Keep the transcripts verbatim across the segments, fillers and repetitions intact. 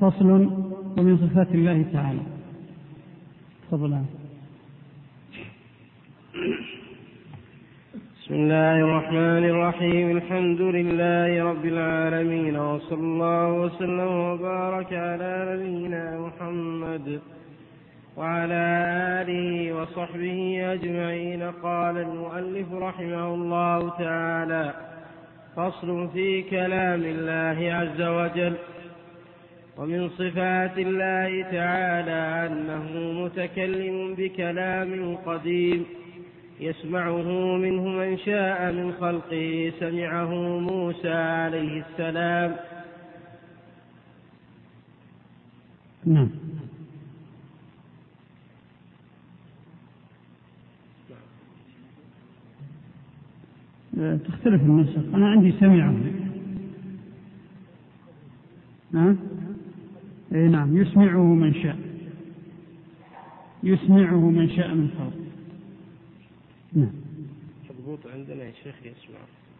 فصل ومن صفات الله تعالى. تفضل. بسم الله الرحمن الرحيم. الحمد لله رب العالمين، وصلى الله وسلم وبارك على نبينا محمد وعلى آله وصحبه أجمعين. قال المؤلف رحمه الله تعالى: فصل في كلام الله عز وجل. ومن صفات الله تعالى أنه متكلم بكلام قديم يسمعه منه من شاء من خلقه. سمعه موسى عليه السلام. نعم. تختلف النسخ. أنا عندي سمعه. نعم. إيه نعم. يسمعه من شاء. يسمعه من شاء من خلقه. نعم. مضبوط عندنا يا شيخ. يسمع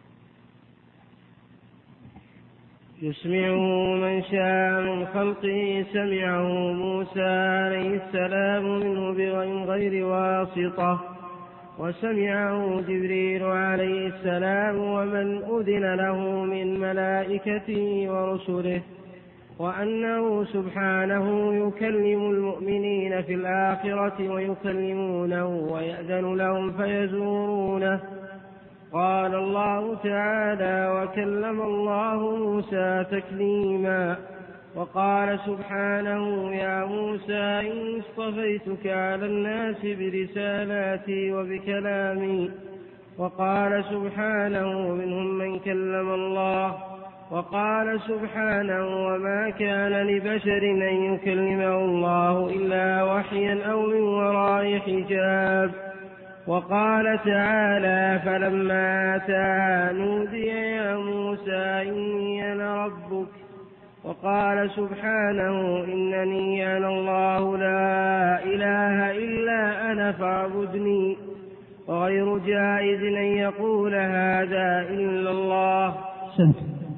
يسمعه من شاء من خلقه. سمعه موسى عليه السلام منه بغير واسطة، وسمعه جبريل عليه السلام ومن أذن له من ملائكته ورسله. وأنه سبحانه يكلم المؤمنين في الآخرة ويكلمونه ويأذن لهم فيزورونه. قال الله تعالى: وكلم الله موسى تكليما. وقال سبحانه: يا موسى إني اصطفيتك على الناس برسالاتي وبكلامي. وقال سبحانه: منهم من كلم الله. وقال سبحانه: وما كان لبشر أن يكلمه الله إلا وحيا أو من وراء حجاب. وقال تعالى: فلما أتاها نودي يا موسى إني أنا ربك. وقال سبحانه: إنني أنا الله لا إله إلا أنا فاعبدني. وغير جائز أن يقول هذا إلا الله. سنت.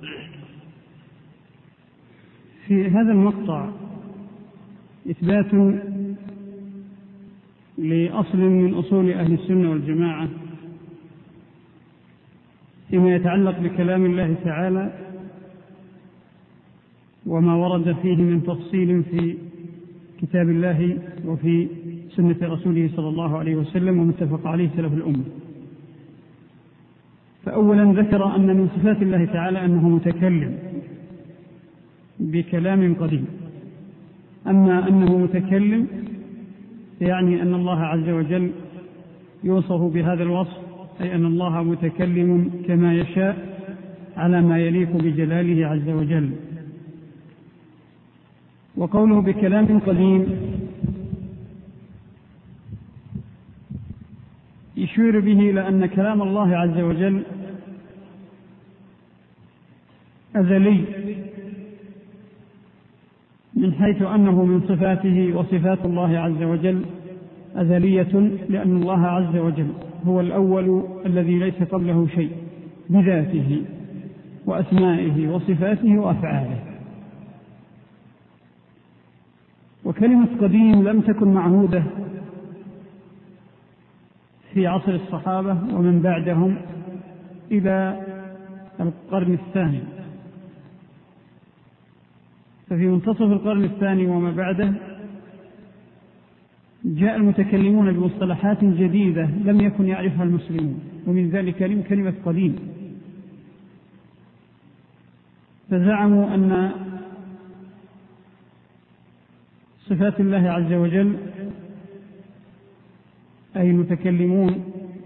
في هذا المقطع إثبات لأصل من أصول أهل السنة والجماعة فيما يتعلق بكلام الله تعالى وما ورد فيه من تفصيل في كتاب الله وفي سنة رسوله صلى الله عليه وسلم ومتفق عليه سلف الأمة. فأولا ذكر أن من صفات الله تعالى أنه متكلم بكلام قديم. أما أنه متكلم يعني أن الله عز وجل يوصف بهذا الوصف، أي أن الله متكلم كما يشاء على ما يليق بجلاله عز وجل. وقوله بكلام قديم يشير به إلى أن كلام الله عز وجل أزلي، من حيث أنه من صفاته وصفات الله عز وجل أزلية، لأن الله عز وجل هو الأول الذي ليس قبله شيء بذاته وأسمائه وصفاته وأفعاله. وكلمة قديم لم تكن معهودة في عصر الصحابة ومن بعدهم إلى القرن الثاني. ففي منتصف القرن الثاني وما بعده جاء المتكلمون بمصطلحات جديدة لم يكن يعرفها المسلمون، ومن ذلك كلمة قديم. فزعموا أن صفات الله عز وجل أي المتكلمون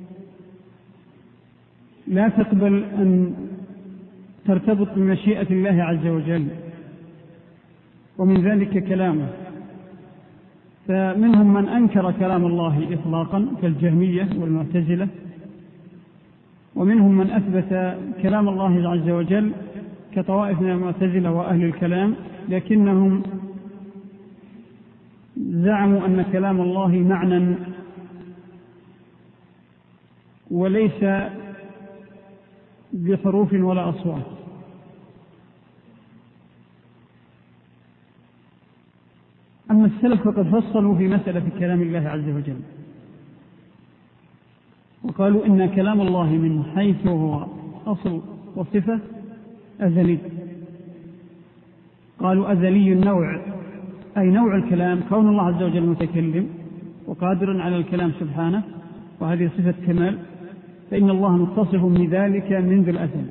لا تقبل أن ترتبط بمشيئة الله عز وجل، ومن ذلك كلامه. فمنهم من أنكر كلام الله إطلاقا كالجهمية والمعتزلة، ومنهم من أثبت كلام الله عز وجل كطوائف من المعتزلة وأهل الكلام، لكنهم زعموا أن كلام الله معنى وليس بحروف ولا أصوات. أما السلف فقد فصلوا في مسألة كلام الله عز وجل، وقالوا إن كلام الله من حيث هو أصل وصفة أزلي. قالوا أزلي النوع، أي نوع الكلام، كون الله عز وجل متكلم وقادر على الكلام سبحانه، وهذه صفة كمال، فإن الله متصف بذلك منذ الأزل.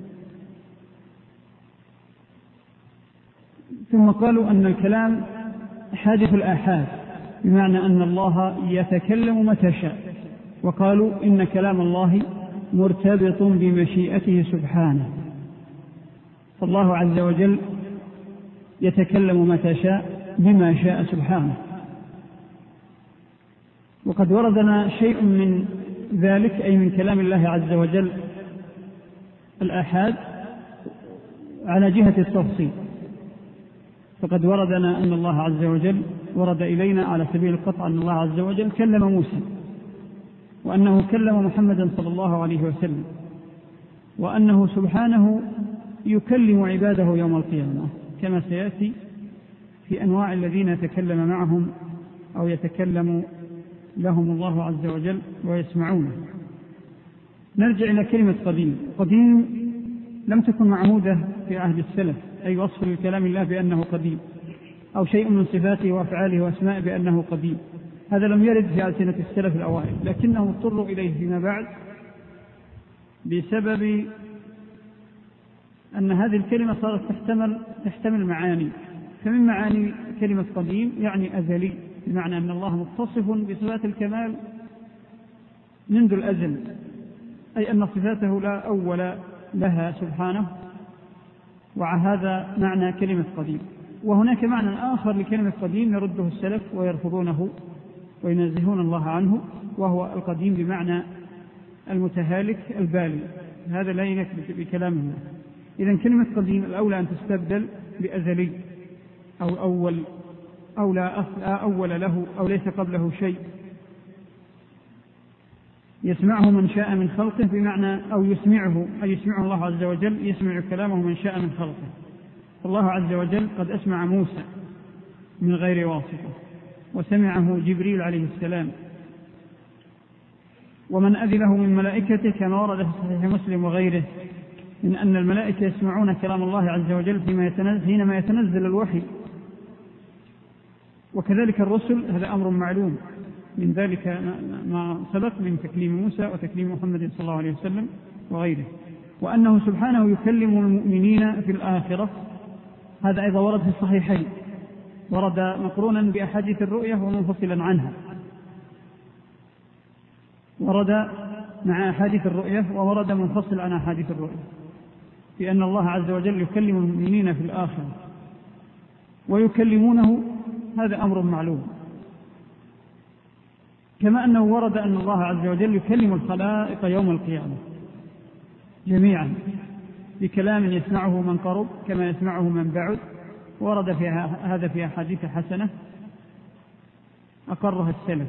ثم قالوا أن الكلام حادث الآحاد، بمعنى أن الله يتكلم متى شاء، وقالوا إن كلام الله مرتبط بمشيئته سبحانه، فالله عز وجل يتكلم متى شاء بما شاء سبحانه. وقد وردنا شيء من ذلك، أي من كلام الله عز وجل الآحاد على جهة التفصيل، فقد وردنا أن الله عز وجل ورد إلينا على سبيل القطع أن الله عز وجل كلم موسى، وأنه كلم محمدا صلى الله عليه وسلم، وأنه سبحانه يكلم عباده يوم القيامة، كما سيأتي في أنواع الذين يتكلم معهم أو يتكلم لهم الله عز وجل ويسمعونه. نرجع إلى كلمة قديم. قديم لم تكن معهودة في عهد السلف، أي وصف لكلام الله بأنه قديم، أو شيء من صفاته وأفعاله وأسماء بأنه قديم، هذا لم يرد في ألسنة السلف الأوائل، لكنهم اضطروا إليه فيما بعد بسبب أن هذه الكلمة صارت تحتمل, تحتمل معاني. فمن معاني كلمة قديم يعني أزلي، بمعنى أن الله متصف بصفات الكمال منذ الأزل، أي أن صفاته لا أول لها سبحانه، وهذا معنى كلمة قديم. وهناك معنى آخر لكلمة قديم يرده السلف ويرفضونه وينزهون الله عنه، وهو القديم بمعنى المتهالك البالي، هذا لا يليق بكلام الله. إذن كلمة قديم الأولى أن تستبدل بأزلي أو أول، أو لا أول له، أو ليس قبله شيء. يسمعه من شاء من خلقه، بمعنى أو يسمعه، أي يسمعه الله عز وجل، يسمع كلامه من شاء من خلقه. الله عز وجل قد أسمع موسى من غير واسطة، وسمعه جبريل عليه السلام، ومن أذله من ملائكته كما ورد في صحيح مسلم وغيره من أن الملائكة يسمعون كلام الله عز وجل فيما يتنزل حينما يتنزل الوحي. وكذلك الرسل، هذا أمر معلوم، من ذلك ما سبق من تكليم موسى وتكليم محمد صلى الله عليه وسلم وغيره. وأنه سبحانه يكلم المؤمنين في الآخرة، هذا أيضا ورد في الصحيحين، ورد مقرونا بأحاديث الرؤية ومنفصلا عنها، ورد مع أحاديث الرؤية وورد منفصل عن أحاديث الرؤية، بأن الله عز وجل يكلم المؤمنين في الآخرة ويكلمونه، هذا أمر معلوم. كما أنه ورد أن الله عز وجل يكلم الخلائق يوم القيامة جميعا بكلام يسمعه من قرب كما يسمعه من بعد، ورد في هذا في أحاديث حسنة أقرها السلف.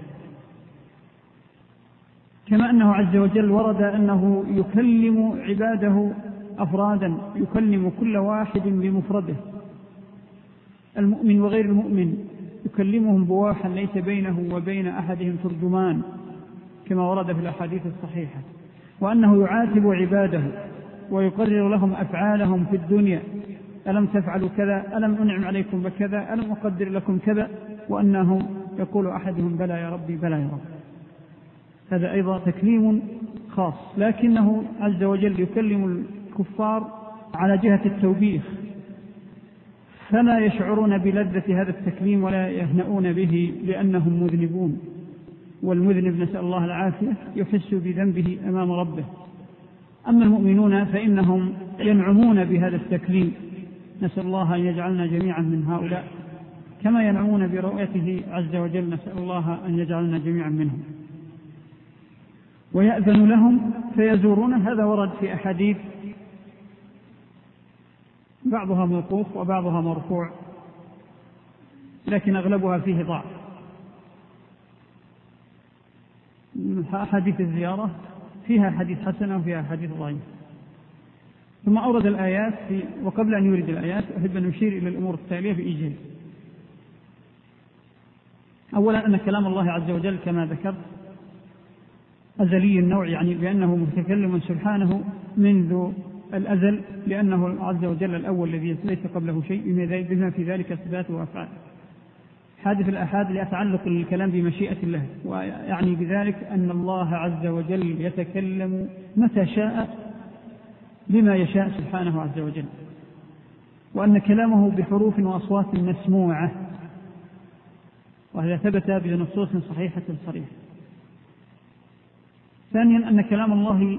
كما أنه عز وجل ورد أنه يكلم عباده أفرادا، يكلم كل واحد بمفرده، المؤمن وغير المؤمن يكلمهم بواحا ليس بينه وبين أحدهم ترجمان، كما ورد في الأحاديث الصحيحة. وأنه يعاتب عباده ويقرر لهم أفعالهم في الدنيا، ألم تفعلوا كذا، ألم أنعم عليكم بكذا، ألم أقدر لكم كذا، وأنهم يقول أحدهم بلى يا ربي بلى يا رب. هذا أيضا تكليم خاص، لكنه عز وجل يكلم الكفار على جهة التوبيخ، فلا يشعرون بلذة هذا التكليم ولا يهنؤون به لأنهم مذنبون، والمذنب نسأل الله العافية يحس بذنبه أمام ربه. أما المؤمنون فإنهم ينعمون بهذا التكليم، نسأل الله أن يجعلنا جميعا من هؤلاء، كما ينعمون برؤيته عز وجل، نسأل الله أن يجعلنا جميعا منهم. ويأذن لهم فيزورون، هذا ورد في أحاديث بعضها موقوف وبعضها مرفوع، لكن أغلبها فيه ضعف. أحاديث الزيارة فيها حديث حسنة وفيها حديث ضعيف. ثم أورد الآيات في، وقبل أن يورد الآيات أحب أن نشير إلى الأمور التالية بإيجاز. أولا أن كلام الله عز وجل كما ذكرت أزلي النوع، يعني بأنه متكلم سبحانه منذ الأزل، لأنه عز وجل الأول الذي ليس قبله شيء بما في ذلك صفات وأفعال. حادث الآحاد ليتعلق الكلام بمشيئة الله، ويعني بذلك أن الله عز وجل يتكلم متى شاء بما يشاء سبحانه عز وجل، وأن كلامه بحروف وأصوات مسموعة، وهذا ثبت بنصوص صحيحة صريحة. ثانيا أن كلام الله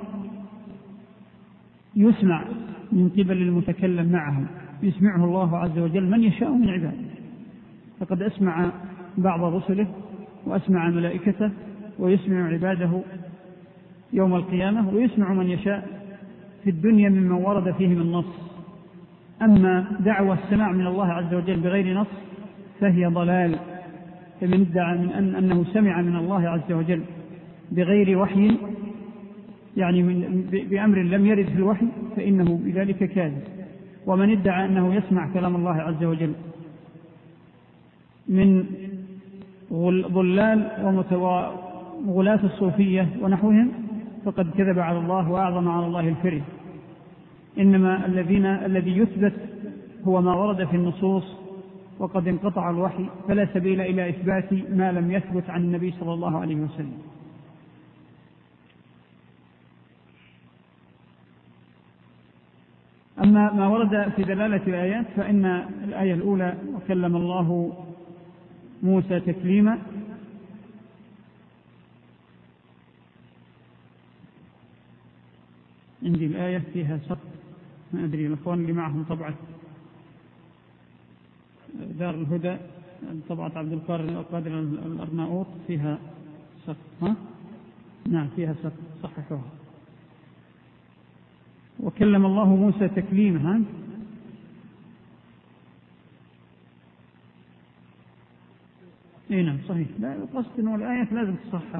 يسمع من قبل المتكلم معه، يسمعه الله عز وجل من يشاء من عباده، فقد أسمع بعض رسله وأسمع ملائكته، ويسمع عباده يوم القيامة، ويسمع من يشاء في الدنيا ممن ورد فيه من نص. أما دعوى السماع من الله عز وجل بغير نص فهي ضلال، فمن ادعى من أن أنه سمع من الله عز وجل بغير وحي، يعني من بأمر لم يرد في الوحي، فإنه بذلك كاذب. ومن ادعى أنه يسمع كلام الله عز وجل من ضلال وغلاة الصوفية ونحوهم فقد كذب على الله وأعظم على الله الفري. إنما الذين الذي يثبت هو ما ورد في النصوص، وقد انقطع الوحي، فلا سبيل إلى إثبات ما لم يثبت عن النبي صلى الله عليه وسلم. أما ما ورد في دلالة الآيات فإن الآية الأولى وكلم الله موسى تكليما، عندي الآية فيها سقط، ما أدري الأخوان اللي معهم طبعة دار الهدى طبعة عبد القادر الأرناؤوط فيها سقط، ها؟ نعم فيها سقط، صححوها. وكلم الله موسى تكليما، ها؟ اي نعم صحيح، لا القصد انه الآية لازم تصحح.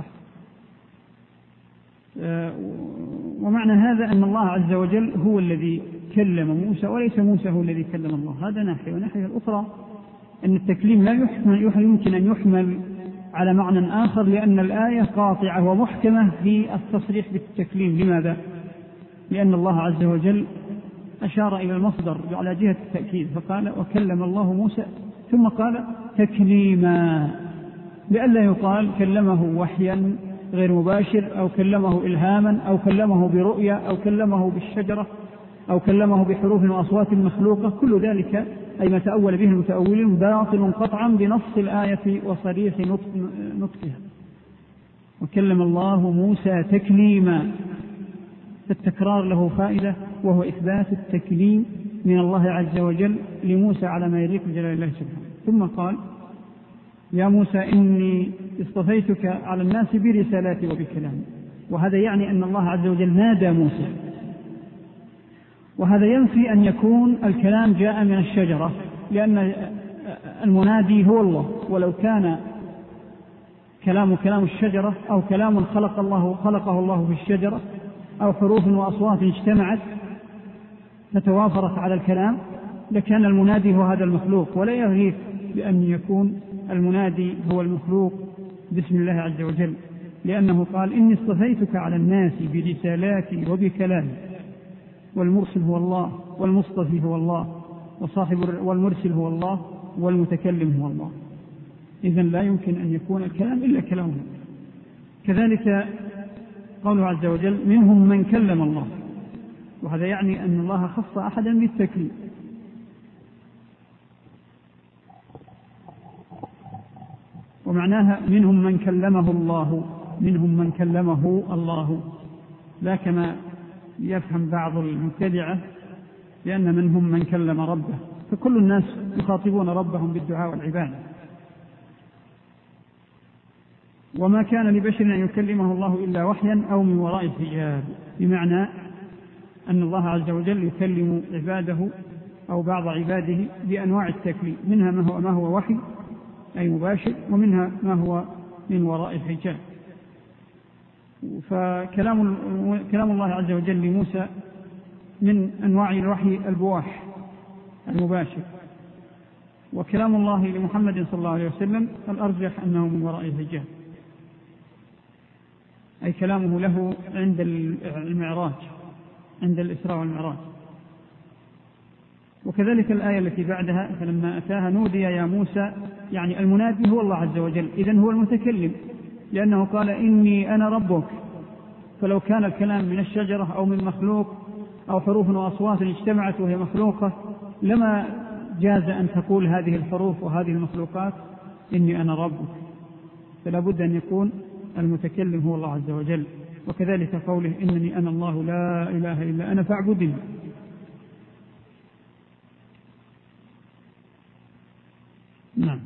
آه ومعنى هذا أن الله عز وجل هو الذي كلم موسى وليس موسى هو الذي كلم الله، هذا ناحية. والناحية الأخرى أن التكليم لا يحمل يمكن أن يحمل على معنى آخر، لأن الآية قاطعة ومحكمة في التصريح بالتكليم. لماذا؟ لأن الله عز وجل أشار إلى المصدر على جهة التأكيد، فقال وكلم الله موسى، ثم قال تكليما، لئلا يقال كلمه وحيا غير مباشر، أو كلمه إلهاما، أو كلمه برؤيا، أو كلمه بالشجرة، أو كلمه بحروف وأصوات مخلوقة. كل ذلك أي ما تأول به المتأولين باطل قطعا بنص الآية وصريح نطقها. وكلم الله موسى تكليما، فالتكرار له فائدة، وهو إثبات التكليم من الله عز وجل لموسى على ما يليق بجلال الله سبحانه. ثم قال يا موسى إني اصطفيتك على الناس برسالاتي وبكلامي، وهذا يعني أن الله عز وجل نادى موسى، وهذا ينفي أن يكون الكلام جاء من الشجرة، لأن المنادي هو الله، ولو كان كلام كلام الشجرة أو كلام خلق الله خلقه الله في الشجرة أو حروف وأصوات اجتمعت فتوافرت على الكلام لكان المنادي هو هذا المخلوق. ولا يغيث بأن يكون المنادي هو المخلوق باسم الله عز وجل، لأنه قال إني اصطفيتك على الناس برسالاتي وبكلامي، والمرسل هو الله، والمصطفي هو الله، وصاحب والمرسل هو الله، والمتكلم هو الله. إذن لا يمكن أن يكون الكلام إلا كلامه. كذلك قوله عز وجل منهم من كلم الله، وهذا يعني أن الله خص أحدا بالتكليم. ومعناها منهم من كلمه الله، منهم من كلمه الله، لا كما يفهم بعض المبتدعة لأن منهم من كلم ربه، فكل الناس يخاطبون ربهم بالدعاء والعبادة. وما كان لبشر أن يكلمه الله إلا وحيا أو من وراء حجاب، بمعنى أن الله عز وجل يكلم عباده أو بعض عباده بأنواع التكليم، منها ما هو, ما هو وحي أي مباشر، ومنها ما هو من وراء الحجاب. فكلام كلام الله عز وجل لموسى من أنواع الوحي البواح المباشر، وكلام الله لمحمد صلى الله عليه وسلم الأرجح أنه من وراء الحجاب، أي كلامه له عند المعراج، عند الإسراء والمعراج. وكذلك الآية التي بعدها فلما أتاها نودي يا موسى، يعني المنادي هو الله عز وجل، إذن هو المتكلم، لأنه قال إني أنا ربك. فلو كان الكلام من الشجرة أو من مخلوق أو حروف وأصوات اجتمعت وهي مخلوقة لما جاز أن تقول هذه الحروف وهذه المخلوقات إني أنا ربك، فلا بد أن يكون المتكلم هو الله عز وجل. وكذلك قوله إنني أنا الله لا إله إلا أنا فاعبدني. نعم.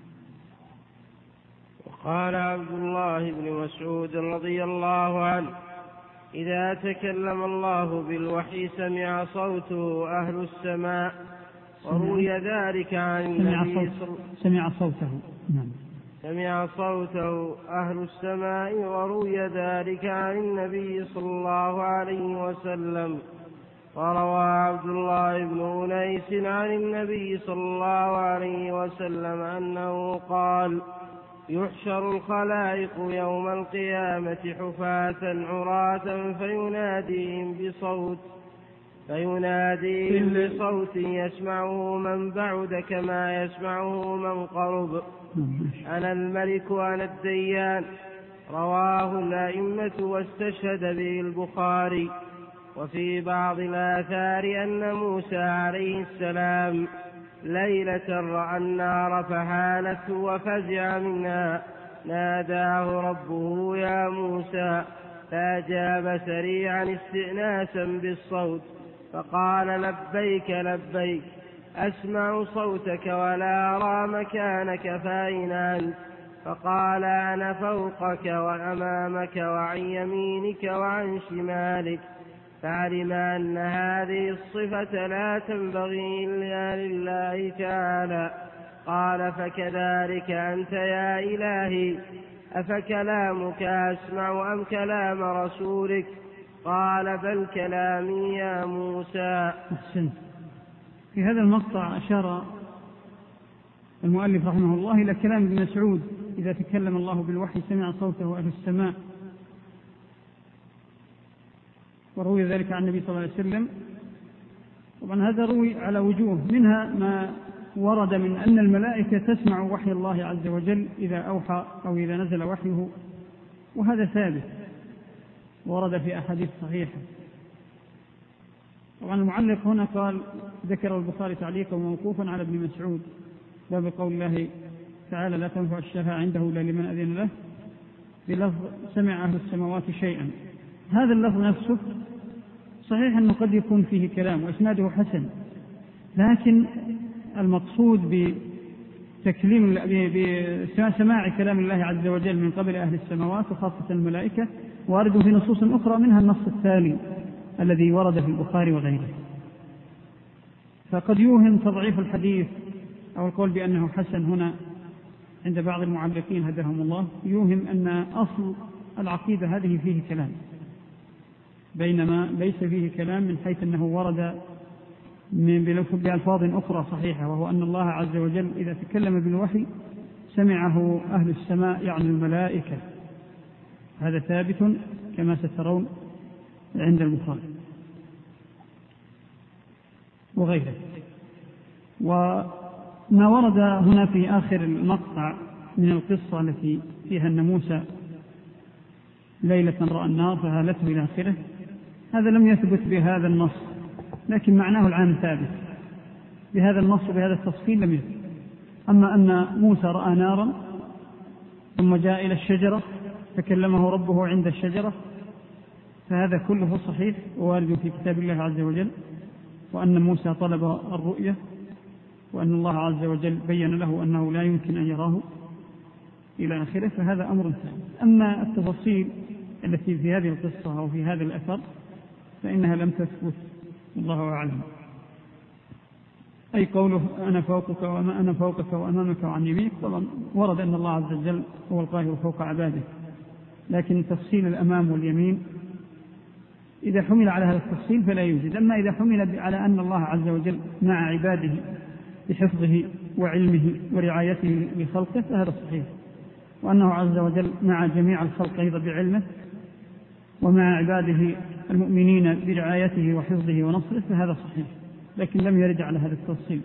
وقال عبد الله بن مسعود رضي الله عنه إذا تكلم الله بالوحي سمع صوته أهل السماء، وروي ذلك عن النبي سمع صوته نعم سمع صوته أهل السماء، وروي ذلك عن النبي صلى الله عليه وسلم. وروى عبد الله بن أنيس عن النبي صلى الله عليه وسلم أنه قال يحشر الخلائق يوم القيامة حفاة عراة فيناديهم بصوت فيناديهم بصوت يسمعه من بعد كما يسمعه من قرب، أنا الملك أنا الديان. رواه الأئمة واستشهد به البخاري. وفي بعض الآثار أن موسى عليه السلام ليلة رأى النار فحالته وفزع منها، ناداه ربه يا موسى، فأجاب سريعا استئناسا بالصوت فقال لبيك لبيك، أسمع صوتك ولا أرى مكانك فأين أنت؟ فقال أنا فوقك وأمامك وعن يمينك وعن شمالك. فعلم أن هذه الصفة لا تنبغي إلا لله تعالى. قال فكذلك أنت يا إلهي، أفكلامك أسمع أم كلام رسولك؟ قال بل كلامي يا موسى. أحسنت. في هذا المقطع أشار المؤلف رحمه الله إلى كلام ابن مسعود إذا تكلم الله بالوحي سمع صوته أهل السماء، وروي ذلك عن النبي صلى الله عليه وسلم. طبعا هذا روي على وجوه، منها ما ورد من أن الملائكة تسمع وحي الله عز وجل إذا أوحى أو إذا نزل وحيه، وهذا ثابت ورد في أحاديث صحيحة. طبعا المعلق هنا قال ذكر البخاري تعليقا موقوفا على ابن مسعود باب قول الله تعالى لا تنفع الشفاعة عنده إلا لمن أذن له بلفظ سمع أهل السماوات شيئا. هذا اللفظ نفسه صحيح أنه قد يكون فيه كلام وإسناده حسن، لكن المقصود بتكليم بسماع كلام الله عز وجل من قبل أهل السماوات وخاصة الملائكة وارد في نصوص أخرى، منها النص التالي الذي ورد في البخاري وغيره. فقد يوهم تضعيف الحديث أو القول بأنه حسن هنا عند بعض المعلقين هداهم الله، يوهم أن أصل العقيدة هذه فيه كلام، بينما ليس فيه كلام من حيث أنه ورد بألفاظ أخرى صحيحة، وهو أن الله عز وجل إذا تكلم بالوحي سمعه أهل السماء يعني الملائكة. هذا ثابت كما سترون عند البخاري وغيره. وما ورد هنا في آخر المقطع من القصة التي فيها أن موسى ليلة رأى النار فهالته إلى آخره، هذا لم يثبت بهذا النص، لكن معناه العام ثابت بهذا النص وبهذا التفصيل لم يثبت. أما أن موسى رأى نارا ثم جاء إلى الشجرة فكلمه ربه عند الشجرة، فهذا كله صحيح ووارد في كتاب الله عز وجل، وأن موسى طلب الرؤية، وأن الله عز وجل بين له أنه لا يمكن أن يراه إلى آخره، فهذا أمر ثاني. أما التفاصيل التي في هذه القصة أو في هذا الأثر فإنها لم تثبت، الله أعلم. أي قوله أنا فوقك وما أنا فوقك وأمامك وعن يمينك، طبعا ورد أن الله عز وجل هو القاهر فوق عباده، لكن تفصيل الأمام واليمين إذا حمل على هذا التفصيل فلا يوجد. أما إذا حمل على أن الله عز وجل مع عباده بحفظه وعلمه ورعايته لخلقه فهذا صحيح، وأنه عز وجل مع جميع الخلق أيضا بعلمه ومع عباده المؤمنين برعايته وحفظه ونصره فهذا صحيح، لكن لم يرد على هذا التفصيل.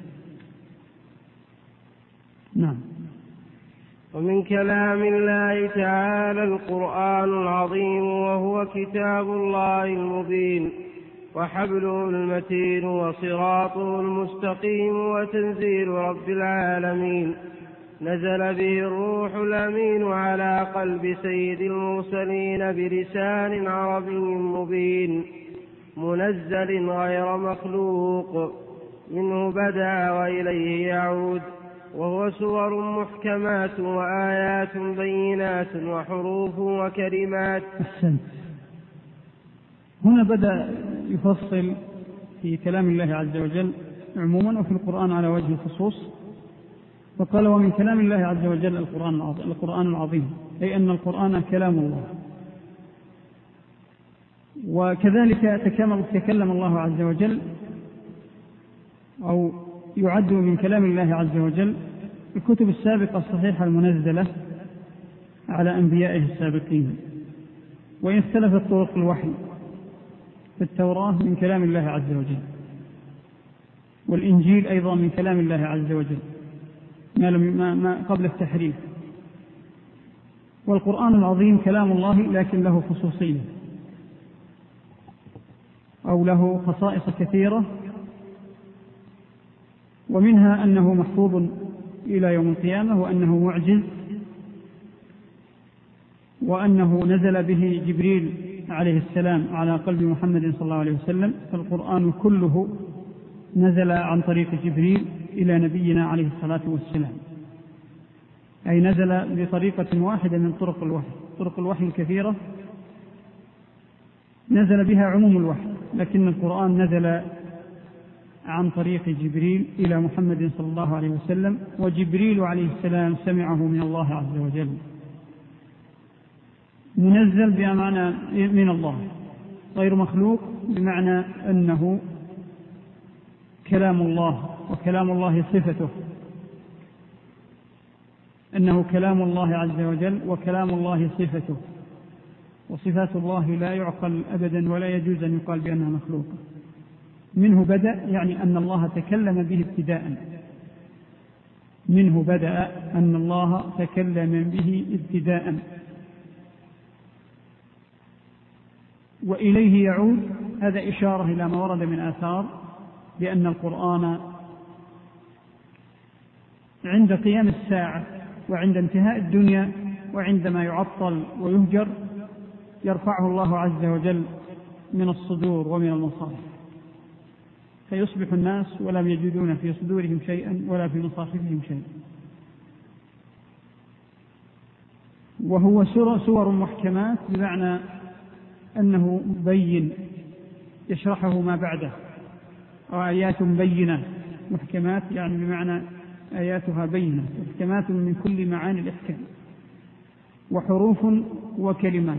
نعم. ومن كلام الله تعالى القرآن العظيم، وهو كتاب الله المبين وحبله المتين وصراطه المستقيم وتنزيل رب العالمين، نزل به الروح الأمين على قلب سيد المرسلين بلسان عربي مبين منزل غير مخلوق، منه بدأ وإليه يعود، وهو سور محكمات وآيات بينات وحروف وكلمات. أحسنت. هنا بدأ يفصل في كلام الله عز وجل عموما وفي القرآن على وجه الخصوص، فقال ومن كلام الله عز وجل القرآن العظيم، أي أن القرآن كلام الله. وكذلك تكلم الله عز وجل أو يعد من كلام الله عز وجل الكتب السابقة الصحيحة المنزلة على أنبيائه السابقين، وإن اختلفت طرق الوحي، فالتوراة من كلام الله عز وجل، والإنجيل أيضا من كلام الله عز وجل ما, ما, ما قبل التحريف، والقرآن العظيم كلام الله لكن له خصوصية أو له خصائص كثيرة، ومنها أنه محفوظ إلى يوم القيامة، وأنه معجز، وأنه نزل به جبريل عليه السلام على قلب محمد صلى الله عليه وسلم، فالقرآن كله نزل عن طريق جبريل إلى نبينا عليه الصلاة والسلام، أي نزل بطريقة واحدة من طرق الوحي. طرق الوحي الكثيرة نزل بها عموم الوحي، لكن القرآن نزل عن طريق جبريل إلى محمد صلى الله عليه وسلم، وجبريل عليه السلام سمعه من الله عز وجل، منزل بمعنى من الله، غير مخلوق بمعنى أنه كلام الله، وكلام الله صفته، أنه كلام الله عز وجل وكلام الله صفته، وصفات الله لا يعقل أبدا ولا يجوز أن يقال بأنها مخلوقة. منه بدأ يعني أن الله تكلم به ابتداء، منه بدأ أن الله تكلم به ابتداء، وإليه يعود. هذا إشارة إلى ما ورد من آثار بأن القرآن عند قيام الساعة وعند انتهاء الدنيا وعندما يعطل ويهجر يرفعه الله عز وجل من الصدور ومن المصاحف، فيصبح الناس ولم يجدون في صدورهم شيئا ولا في مصاحفهم شيئا. وهو سور محكمات بمعنى أنه بين يشرحه ما بعده، وآيات بينة. محكمات يعني بمعنى آياتها بينة، محكمات من كل معاني الإحكام، وحروف وكلمات.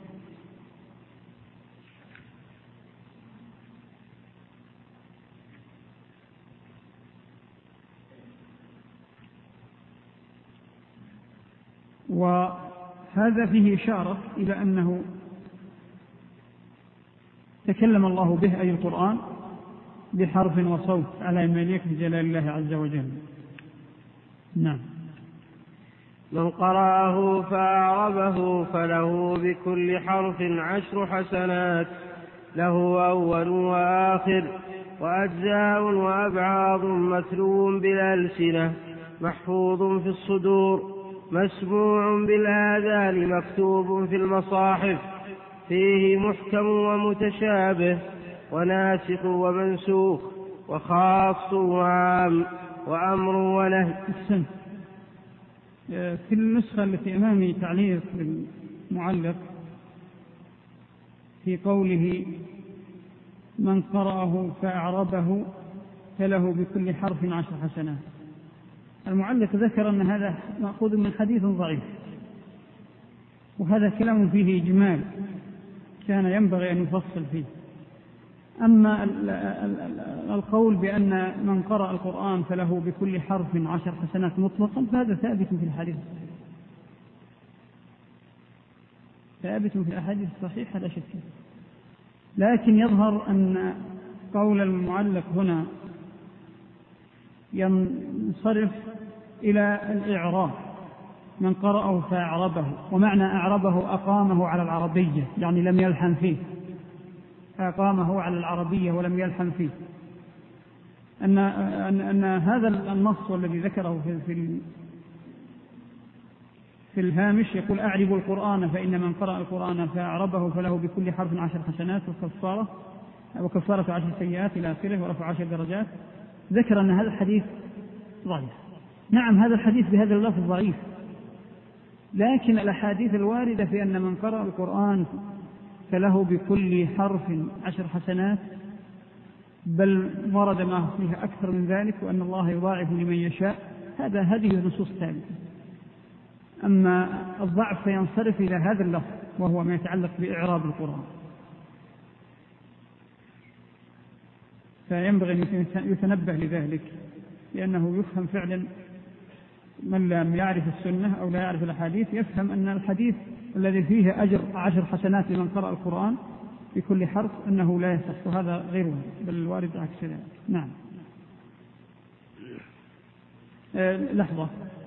وهذا فيه إشارة إلى أنه تكلم الله به أي القرآن بحرف وصوت على ما يليق بجلال الله عز وجل. نعم. من قرأه فأعربه فله بكل حرف عشر حسنات، له أول وآخر وأجزاء وأبعاض مثلو بالألسنة، محفوظ في الصدور، مسموع بالآذان، مكتوب في المصاحف، فيه محكم ومتشابه وناسخ ومنسوخ وخاص وعام وأمر ونهي. في النسخة التي أمامي تعليق المعلق في قوله من قرأه فأعربه فله بكل حرف عشر حسنات، المعلق ذكر أن هذا مأخوذ من حديث ضعيف، وهذا كلام فيه إجمال كان ينبغي أن يفصل فيه. أما القول بأن من قرأ القرآن فله بكل حرف عشر حسنات مطلقا فهذا ثابت في الحديث ثابت في الأحاديث الصحيحة لا شك. لكن يظهر أن قول المعلق هنا ينصرف إلى الإعراب، من قرأه فأعربه، ومعنى أعربه أقامه على العربية، يعني لم يلحن فيه، أقامه على العربية ولم يلحن فيه. أن, أن, أن هذا النص والذي ذكره في, في, في الهامش يقول أعرب القرآن فإن من قرأ القرآن فأعربه فله بكل حرف عشر حسنات وكفارة وكفارة عشر سيئات إلى آخره ورفع عشر درجات. ذكر أن هذا الحديث ضعيف. نعم هذا الحديث بهذا اللفظ ضعيف، لكن الأحاديث الواردة في أن من قرأ القرآن فله بكل حرف عشر حسنات، بل ورد ما فيه أكثر من ذلك، وأن الله يضاعف لمن يشاء، هذا هذه نصوص ثابتة. أما الضعف فينصرف إلى هذا اللفظ وهو ما يتعلق بإعراب القرآن. فينبغي أن يتنبه لذلك، لأنه يفهم فعلا من لم يعرف السنة أو لا يعرف الأحاديث يفهم أن الحديث الذي فيه أجر عشر حسنات لمن قرأ القرآن في كل حرف أنه لا يصح، وهذا غير وارد، بل الوارد عكس ذلك. نعم. أه لحظة.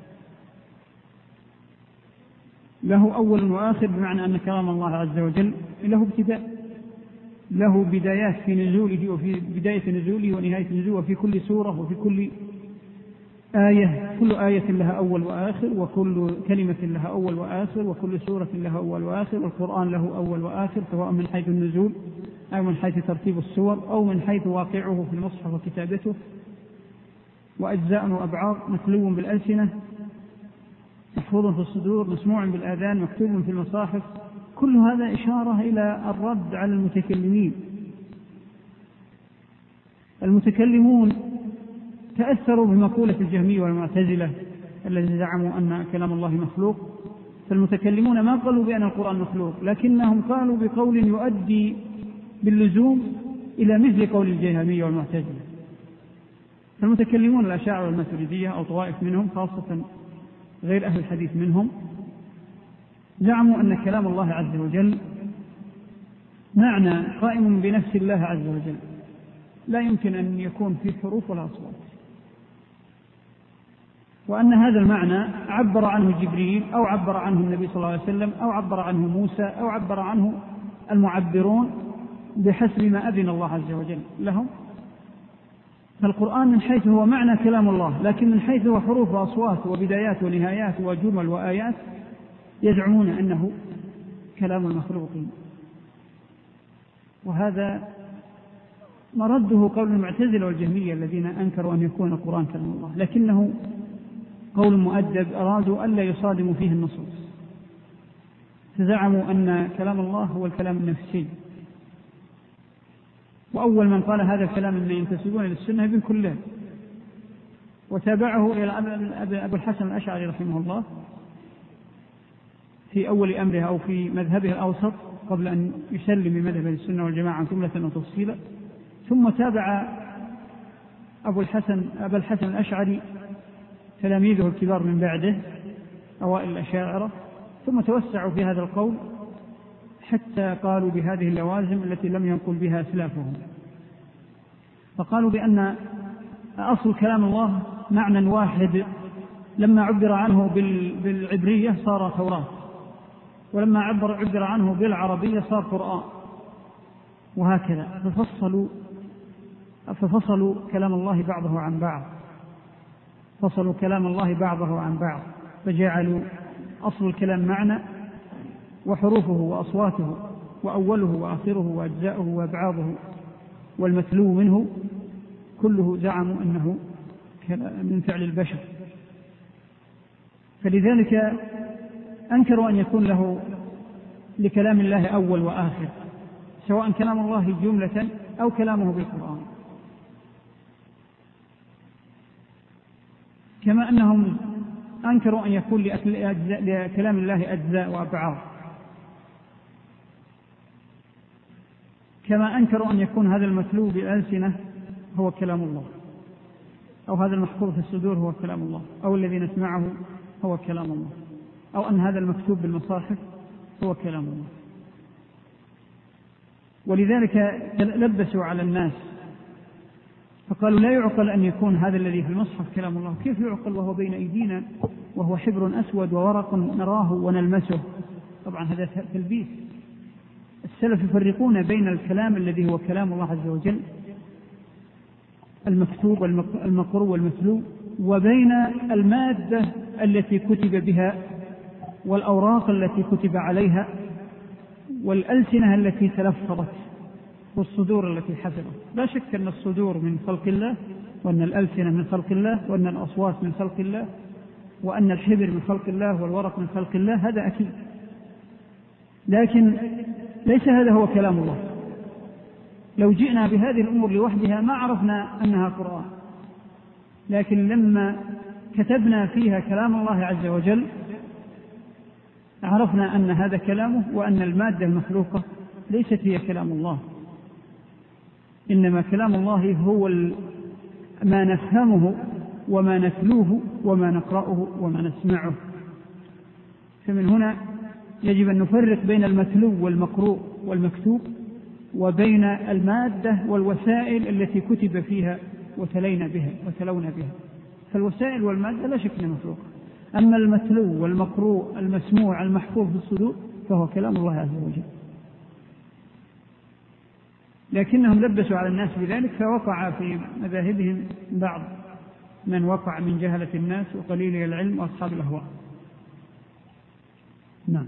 له أول وآخر، بمعنى أن كلام الله عز وجل له ابتداء، له بدايات في نزوله وفي بداية نزوله ونهاية نزوله، وفي كل سورة وفي كل آية، كل آية لها أول وآخر، وكل كلمة لها أول وآخر، وكل سورة لها أول وآخر، والقرآن له أول وآخر، سواء من حيث النزول أو من حيث ترتيب السور أو من حيث واقعه في المصحف وكتابته، وأجزاء وأبعاض، متلو بالألسنة، محفوظ في الصدور، مسموع بالآذان، مكتوب في المصاحف. كل هذا إشارة إلى الرد على المتكلمين. المتكلمون تأثروا بمقولة الجهمية والمعتزلة الذين زعموا أن كلام الله مخلوق. فالمتكلمون ما قالوا بأن القرآن مخلوق، لكنهم قالوا بقول يؤدي باللزوم إلى مثل قول الجهمية والمعتزلة. فالمتكلمون الأشاعرة والماتريدية أو طوائف منهم، خاصة غير أهل الحديث منهم، زعموا أن كلام الله عز وجل معنى قائم بنفس الله عز وجل، لا يمكن أن يكون فيه حروف ولا أصوات، وأن هذا المعنى عبر عنه جبريل أو عبر عنه النبي صلى الله عليه وسلم أو عبر عنه موسى أو عبر عنه المعبرون بحسب ما أذن الله عز وجل لهم. فالقرآن من حيث هو معنى كلام الله، لكن من حيث هو حروف وأصوات وبدايات ونهايات وجمل وآيات يزعمون أنه كلام المخلوقين. وهذا مرده قول المعتزلة والجهمية الذين أنكروا أن يكون القرآن كلام الله، لكنه قول مؤدب، أرادوا ألا يصادموا فيه النصوص، فزعموا أن كلام الله هو الكلام النفسي. وأول من قال هذا الكلام أن ينتسبون للسنة ابن كلاب، وتابعه إلى أبو الحسن الأشعري رحمه الله في أول أمره أو في مذهبه الأوسط قبل أن يسلم بمذهب السنة والجماعة جملة وتفصيلا، ثم تابع أبو الحسن أبو الحسن الأشعري تلاميذه الكبار من بعده أوائل الأشاعرة، ثم توسعوا في هذا القول حتى قالوا بهذه اللوازم التي لم ينقل بها أسلافهم. فقالوا بأن أصل كلام الله معنى واحد، لما عبر عنه بالعبرية صار توراة، ولما عبر عبر عنه بالعربية صار قرآن، وهكذا. ففصلوا ففصلوا كلام الله بعضه عن بعض فصلوا كلام الله بعضه عن بعض فجعلوا أصل الكلام معنى، وحروفه وأصواته وأوله وآخره وأجزاؤه وأبعاضه والمتلو منه كله زعموا أنه من فعل البشر. فلذلك أنكروا أن يكون له لكلام الله أول وآخر، سواء كلام الله جملة أو كلامه بالقرآن. كما أنهم أنكروا أن يكون لكلام الله أجزاء وأبعاض، كما أنكروا أن يكون هذا المتلو بالألسنة هو كلام الله، أو هذا المحفوظ في الصدور هو كلام الله، أو الذي نسمعه هو كلام الله، أو أن هذا المكتوب بالمصاحف هو كلام الله. ولذلك لبسوا على الناس فقالوا لا يعقل أن يكون هذا الذي في المصحف كلام الله، كيف يعقل وهو بين أيدينا وهو حبر أسود وورق نراه ونلمسه؟ طبعا هذا تلبيس. السلف يفرقون بين الكلام الذي هو كلام الله عز وجل المكتوب المقروء والمتلو، وبين المادة التي كتب بها والأوراق التي كتب عليها والألسنة التي تلفظت والصدور التي حفظت. لا شك أن الصدور من خلق الله، وأن الألسنة من خلق الله، وأن الأصوات من خلق الله، وأن الحبر من خلق الله والورق من خلق الله، هذا أكيد. لكن ليس هذا هو كلام الله. لو جئنا بهذه الأمور لوحدها ما عرفنا أنها قرآن، لكن لما كتبنا فيها كلام الله عز وجل عرفنا أن هذا كلامه، وأن المادة المخلوقة ليست هي كلام الله، إنما كلام الله هو ما نفهمه وما نتلوه وما نقرأه وما نسمعه. فمن هنا يجب أن نفرق بين المتلو والمقروء والمكتوب، وبين المادة والوسائل التي كتب فيها وتلينا بها وتلونا بها. فالوسائل والمادة لا شك أنها مخلوقة، أما المتلو والمقروء المسموع المحفوظ في الصدور فهو كلام الله عز وجل. لكنهم لبسوا على الناس بذلك، فوقع في مذاهبهم بعض من وقع من جهلة الناس وقليل العلم وأصحاب الأهواء. نعم.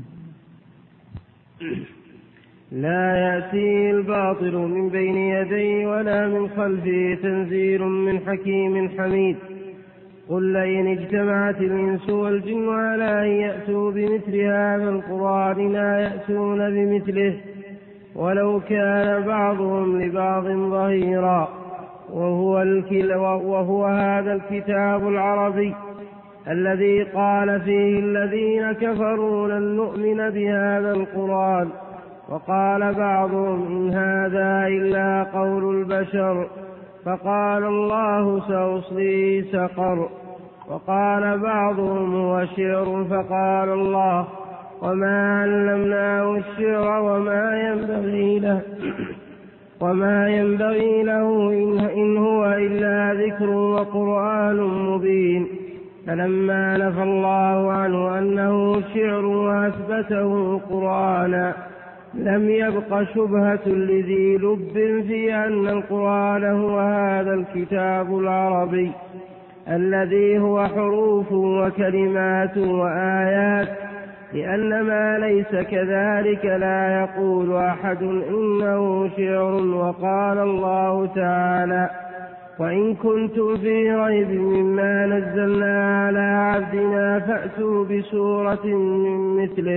لا يأتي الباطل من بين يديه ولا من خلفه، تنزيل من حكيم حميد. قل لئن اجتمعت الإنس والجن على أن يأتوا بمثل هذا القرآن لا يأتون بمثله ولو كان بعضهم لبعض ظهيرا. وهو, وهو هذا الكتاب العربي الذي قال فيه الذين كفروا لن نؤمن بهذا القرآن، وقال بعضهم إن هذا إلا قول البشر، فقال الله سأصليه سقر. وقال بعضهم هو شعر، فقال الله وما علمناه الشعر وما ينبغي له وما ينبغي له إن هو إلا ذكر وقرآن مبين. فلما نفى الله عنه أنه شعر وأثبته قرآنا لم يبق شبهة لذي لب في أن القرآن هو هذا الكتاب العربي الذي هو حروف وكلمات وآيات، لأن ما ليس كذلك لا يقول أحد إنه شعر. وقال الله تعالى وإن كنتم في ريب مما نزلنا على عبدنا فأتوا بسورة من مثله.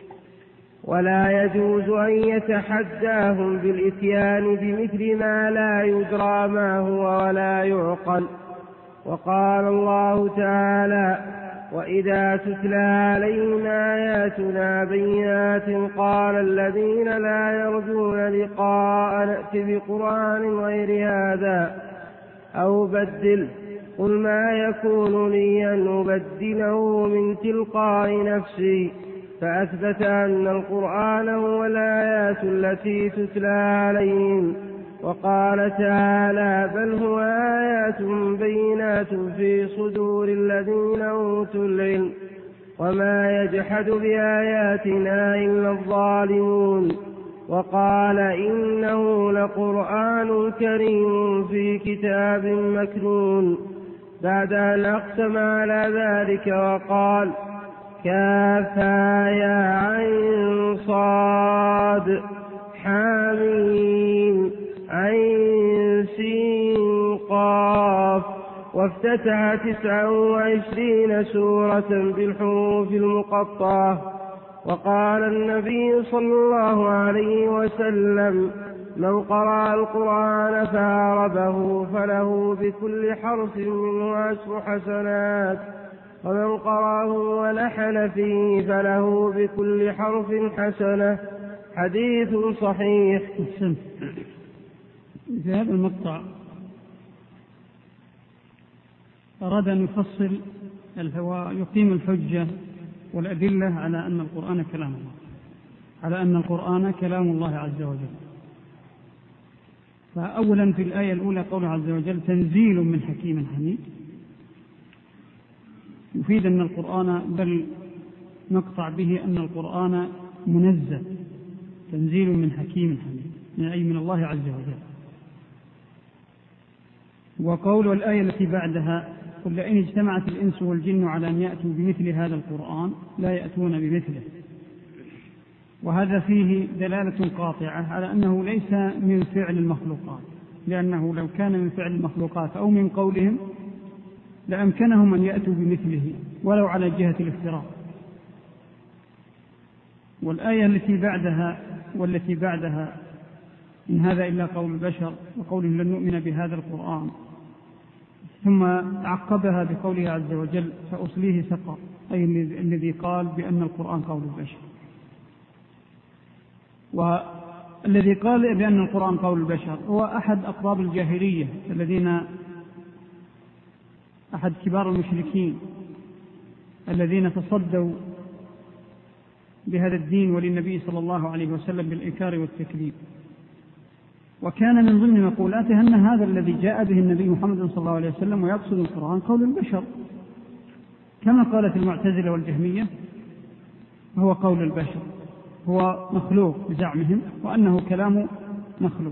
ولا يجوز أن يتحداهم بالإتيان بمثل ما لا يدرى ما هو ولا يعقل. وقال الله تعالى وإذا تتلى عليهم آياتنا بينات قال الذين لا يرجون لقاء نأت بقرآن غير هذا أو بدل قل ما يكون لي أن أبدله من تلقاء نفسي. فأثبت أن القرآن هو الآيات التي تتلى عليهم. وقال تعالى بل هو آيات بينات في صدور الذين أوتوا العلم وما يجحد بآياتنا إلا الظالمون. وقال إنه لقرآن كريم في كتاب مكنون، بعد أن أقسم على ذلك وقال كافها يا عين صاد حاميم عين سين قاف. وافتتح تسعا وعشرين سورة بالحروف المقطعة. وقال النبي صلى الله عليه وسلم من قرأ القرآن فعربه فله بكل حرف منه عشر حسنات، ومن قرأه ولحن فيه فله بكل حرف حسنة حديث صحيح. في هذا المقطع أراد أن يفصل ويقيم الحجة والأدلة على أن القرآن كلام الله، على أن القرآن كلام الله عز وجل. فأولا في الآية الأولى قوله عز وجل تنزيل من حكيم حميد، يفيد أن القرآن، بل نقطع به أن القرآن منزل، تنزيل من حكيم حميد، أي من الله عز وجل. وقول الآية التي بعدها قل لئن اجتمعت الإنس والجن على أن يأتوا بمثل هذا القرآن لا يأتون بمثله، وهذا فيه دلالة قاطعة على أنه ليس من فعل المخلوقات، لأنه لو كان من فعل المخلوقات أو من قولهم لأمكنهم أن يأتوا بمثله ولو على جهة الافتراء. والآية التي بعدها والتي بعدها إن هذا إلا قول البشر وقولهم لن نؤمن بهذا القرآن، ثم عقبها بقوله عز وجل فأصليه سقر، أي الذي قال بأن القرآن قول البشر. والذي قال بأن القرآن قول البشر هو أحد أقراب الجاهلية الذين أحد كبار المشركين الذين تصدوا بهذا الدين وللنبي صلى الله عليه وسلم بالإنكار والتكذيب. وكان من ضمن مقولاته أن هذا الذي جاء به النبي محمد صلى الله عليه وسلم ويقصد القرآن قول البشر، كما قالت المعتزلة والجهمية هو قول البشر، هو مخلوق بزعمهم، وأنه كلام مخلوق.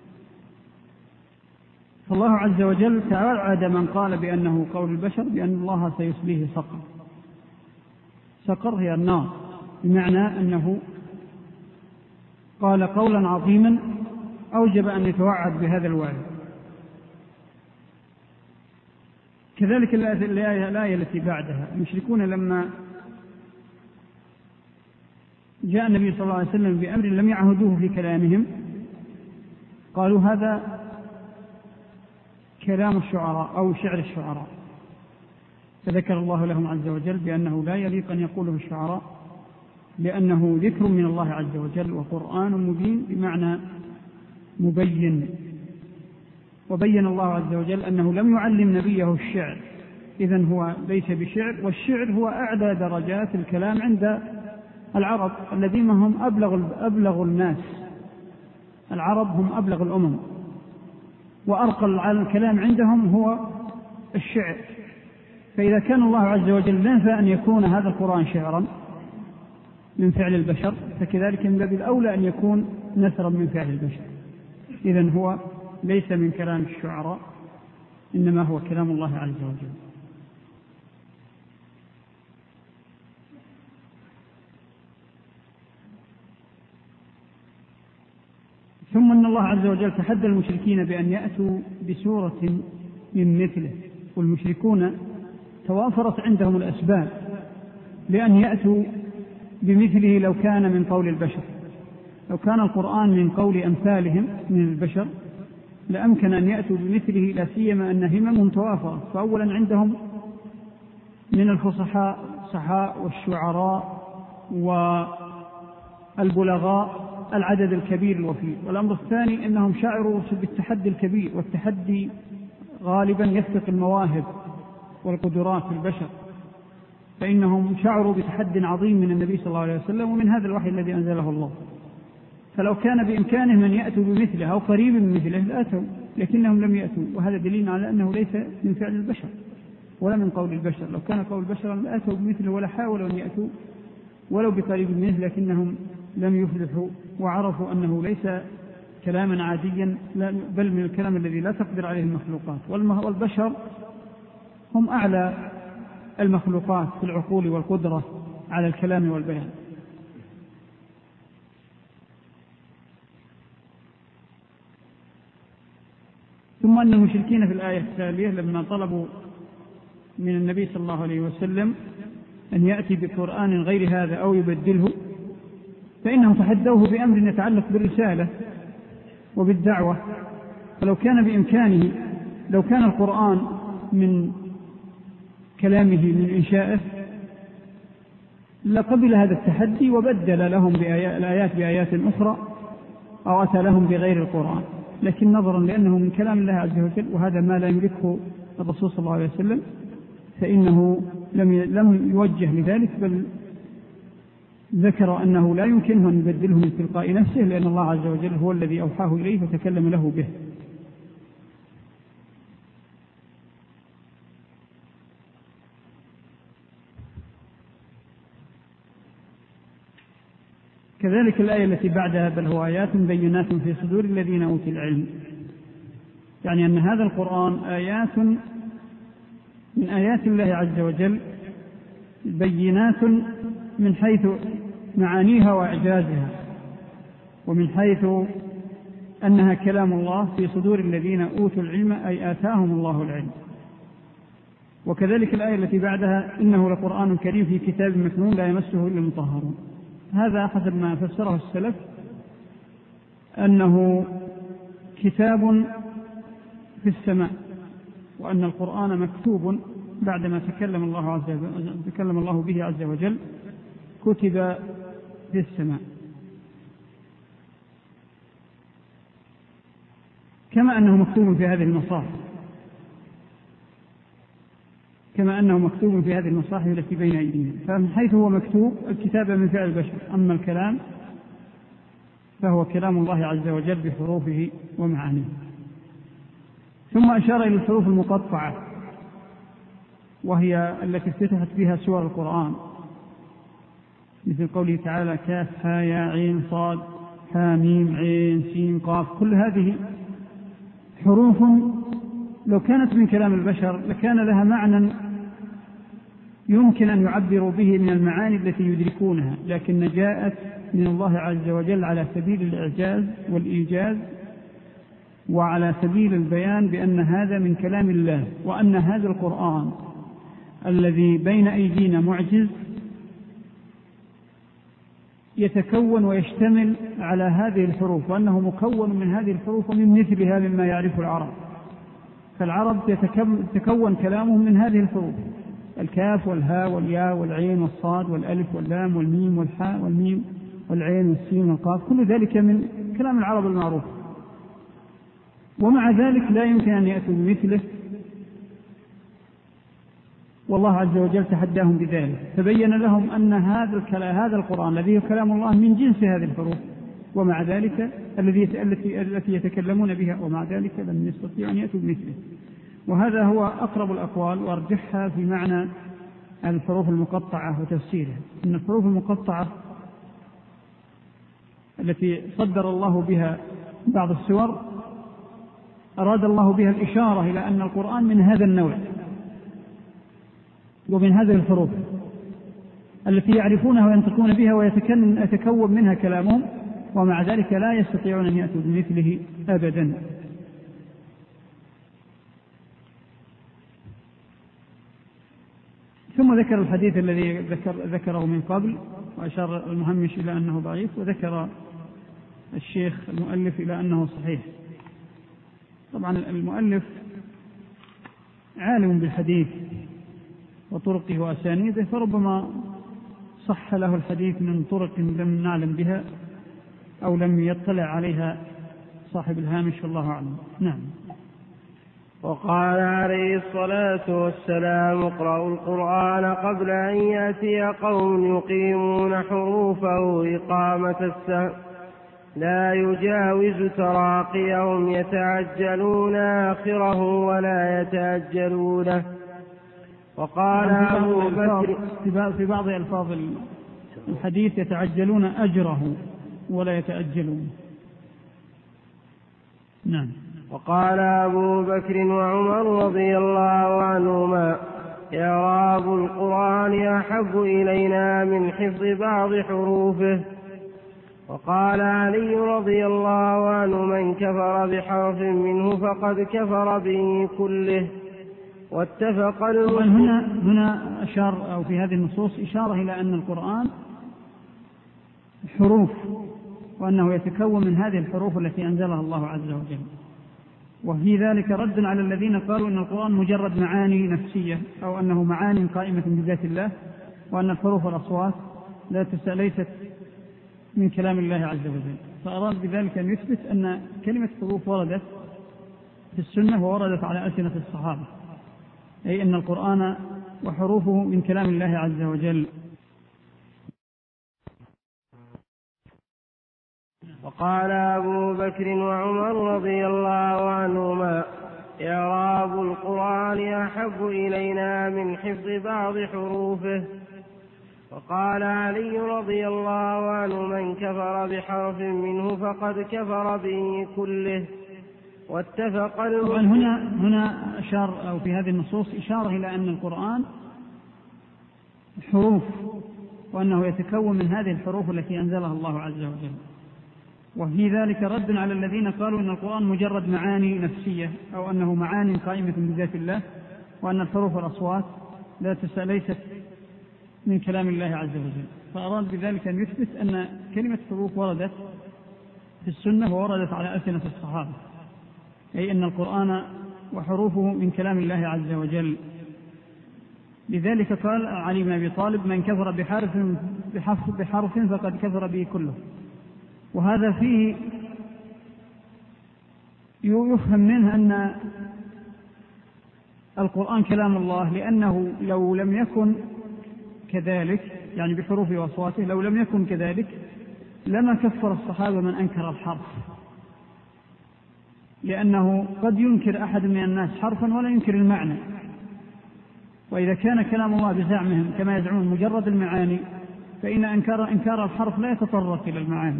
فالله عز وجل توعد من قال بأنه قول البشر بأن الله سيصليه سقر. سقر هي النار، بمعنى أنه قال قولا عظيما أوجب أن يتوعد بهذا الوعد. كذلك الآية, الآية التي بعدها المشركون لما جاء النبي صلى الله عليه وسلم بأمر لم يعهدوه في كلامهم قالوا هذا كلام الشعراء أو شعر الشعراء، فذكر الله لهم عز وجل بأنه لا يليق أن يقوله الشعراء، لأنه ذكر من الله عز وجل وقرآن مبين بمعنى مبين. وبين الله عز وجل أنه لم يعلم نبيه الشعر، إذن هو ليس بشعر، والشعر هو أعلى درجات الكلام عند العرب الذين هم أبلغ, أبلغ الناس. العرب هم أبلغ الأمم، وأرقى الكلام عندهم هو الشعر. فإذا كان الله عز وجل نفى أن يكون هذا القرآن شعرا من فعل البشر، فكذلك من باب الأولى أن يكون نثرا من فعل البشر. إذن هو ليس من كلام الشعراء، إنما هو كلام الله عز وجل. ثم أن الله عز وجل تحدى المشركين بأن يأتوا بسورة من مثله، والمشركون توافرت عندهم الأسباب لأن يأتوا بمثله لو كان من قول البشر. لو كان القرآن من قول أمثالهم من البشر لأمكن أن يأتوا بمثله، لا سيما أن هممهم توافرت. فأولا عندهم من الفصحاء الصحاء والشعراء والبلغاء العدد الكبير الوفير. والأمر الثاني أنهم شعروا بالتحدي الكبير، والتحدي غالبا يفتق المواهب والقدرات في البشر، فإنهم شعروا بتحدي عظيم من النبي صلى الله عليه وسلم ومن هذا الوحي الذي أنزله الله. فلو كان بإمكانهم أن يأتوا بمثله أو قريب من مثله لأتوا، لكنهم لم يأتوا، وهذا دليل على أنه ليس من فعل البشر ولا من قول البشر. لو كان قول البشر لأتوا بمثله ولا حاولوا أن يأتوا ولو بقريب منه، لكنهم لم يفلحوا وعرفوا أنه ليس كلاما عاديا، بل من الكلام الذي لا تقدر عليه المخلوقات. والبشر هم أعلى المخلوقات في العقول والقدرة على الكلام والبيان. ثم أن المشركين في الآية التالية لما طلبوا من النبي صلى الله عليه وسلم أن يأتي بقرآن غير هذا أو يبدله، فإنهم تحدوه بأمر يتعلق بالرسالة وبالدعوة. فلو كان بإمكانه، لو كان القرآن من كلامه من إنشائه لقبل هذا التحدي وبدل لهم الآيات بآيات أخرى أو أتى لهم بغير القرآن، لكن نظرا لأنه من كلام الله عز وجل وهذا ما لا يملكه الرسول صلى الله عليه وسلم فإنه لم لم يوجه لذلك، بل ذكر أنه لا يمكنه أن يبدله من تلقاء نفسه لأن الله عز وجل هو الذي أوحاه إليه فتكلم له به. كذلك الآية التي بعدها بل هو آيات بينات في صدور الذين أوتوا العلم، يعني أن هذا القرآن آيات من آيات الله عز وجل بينات من حيث معانيها وإعجازها، ومن حيث أنها كلام الله في صدور الذين أوتوا العلم أي آتاهم الله العلم. وكذلك الآية التي بعدها إنه لقرآن كريم في كتاب مكنون لا يمسه إلا المطهرون، هذا حسب ما فسره السلف أنه كتاب في السماء، وأن القرآن مكتوب بعدما تكلم الله عز وجل تكلم الله به عز وجل كتب في السماء، كما أنه مكتوب في هذه المصاحف كما أنه مكتوب في هذه المصاحف التي بين أيدينا. فمن حيث هو مكتوب الكتابة من فعل البشر، أما الكلام فهو كلام الله عز وجل بحروفه ومعانيه. ثم أشار إلى الحروف المقطعة وهي التي افتتحت بها سور القرآن، مثل قوله تعالى كاف ها يا عين صاد ها ميم عين سين قاف، كل هذه حروف لو كانت من كلام البشر لكان لها معنى يمكن أن يعبروا به من المعاني التي يدركونها، لكن جاءت من الله عز وجل على سبيل الإعجاز والإيجاز وعلى سبيل البيان بأن هذا من كلام الله، وأن هذا القرآن الذي بين أيدينا معجز يتكون ويشتمل على هذه الحروف، وأنه مكون من هذه الحروف ومن مثلها مما يعرف العرب. فالعرب يتكون كلامهم من هذه الحروف، الكاف والهاء والياء والعين والصاد والألف واللام والميم والحاء والميم والعين والسين والقاف، كل ذلك من كلام العرب المعروف، ومع ذلك لا يمكن أن يأتوا بمثله، والله عز وجل تحداهم بذلك، فبين لهم أن هذا هذا القرآن الذي هو كلام الله من جنس هذه الحروف، ومع ذلك الذي التي التي يتكلمون بها، ومع ذلك لم يستطيعوا أن يأتوا بمثله. وهذا هو أقرب الأقوال وأرجحها في معنى الحروف المقطعة وتفسيرها، أن الحروف المقطعة التي صدر الله بها بعض السور أراد الله بها الإشارة إلى أن القرآن من هذا النوع ومن هذه الحروف التي يعرفونها وينطقون بها ويتكون منها كلامهم، ومع ذلك لا يستطيعون أن يأتوا بمثله أبدا. ثم ذكر الحديث الذي ذكر ذكره من قبل وأشار المهمش إلى أنه ضعيف، وذكر الشيخ المؤلف إلى أنه صحيح. طبعا المؤلف عالم بالحديث وطرقه وأسانيده، فربما صح له الحديث من طرق لم نعلم بها أو لم يطلع عليها صاحب الهامش، والله أعلم. نعم. وقال عليه الصلاة والسلام اقرأوا القرآن قبل أن يأتي قوم يقيمون حروفه إقامة السهم لا يجاوز تراقيهم يتعجلون آخره ولا يتأجلونه. وقال أبو بكر في بعض ألفاظ الحديث يتعجلون أجره ولا يتأجلون. نعم. وقال أبو بكر وعمر رضي الله عنهما إعراب القرآن أحب إلينا من حفظ بعض حروفه. وقال علي رضي الله عنه من كفر بحرف منه فقد كفر به كله. واتفق المسلمون. هنا هنا أشار أو في هذه النصوص إشارة إلى أن القرآن حروف، وأنه يتكون من هذه الحروف التي أنزلها الله عز وجل، وفي ذلك رد على الذين قالوا أن القرآن مجرد معاني نفسية أو أنه معاني قائمة بذات الله، وأن الحروف والأصوات لا ليست من كلام الله عز وجل، فأراد بذلك أن يثبت أن كلمة حروف وردت في السنة ووردت على ألسنة الصحابة، أي أن القرآن وحروفه من كلام الله عز وجل. وقال أبو بكر وعمر رضي الله عنهما: إعراب القرآن أحب إلينا من حفظ بعض حروفه. وقال علي رضي الله عنه: من كفر بحرف منه فقد كفر به كله. واتفق طبعا هنا هنا أشار أو في هذه النصوص إشارة إلى أن القرآن حروف، وأنه يتكون من هذه الحروف التي أنزلها الله عز وجل، وفي ذلك رد على الذين قالوا أن القرآن مجرد معاني نفسية أو أنه معاني قائمة بذات الله، وأن الحروف والأصوات ليست من كلام الله عز وجل. فأراد بذلك أن يثبت أن كلمة حروف وردت في السنة ووردت على ألسنة الصحابة، أي أن القرآن وحروفه من كلام الله عز وجل. لذلك قال علي بن أبي طالب: من كفر بحرف بحرف فقد كفر به كله. وهذا فيه يفهم منه أن القرآن كلام الله، لأنه لو لم يكن كذلك، يعني بحروفه وأصواته، لو لم يكن كذلك لما كفر الصحابة من أنكر الحرف، لأنه قد ينكر أحد من الناس حرفا ولا ينكر المعنى، وإذا كان كلام الله بزعمهم كما يزعمون مجرد المعاني، فإن إنكار, إنكار الحرف لا يتطرق إلى المعاني،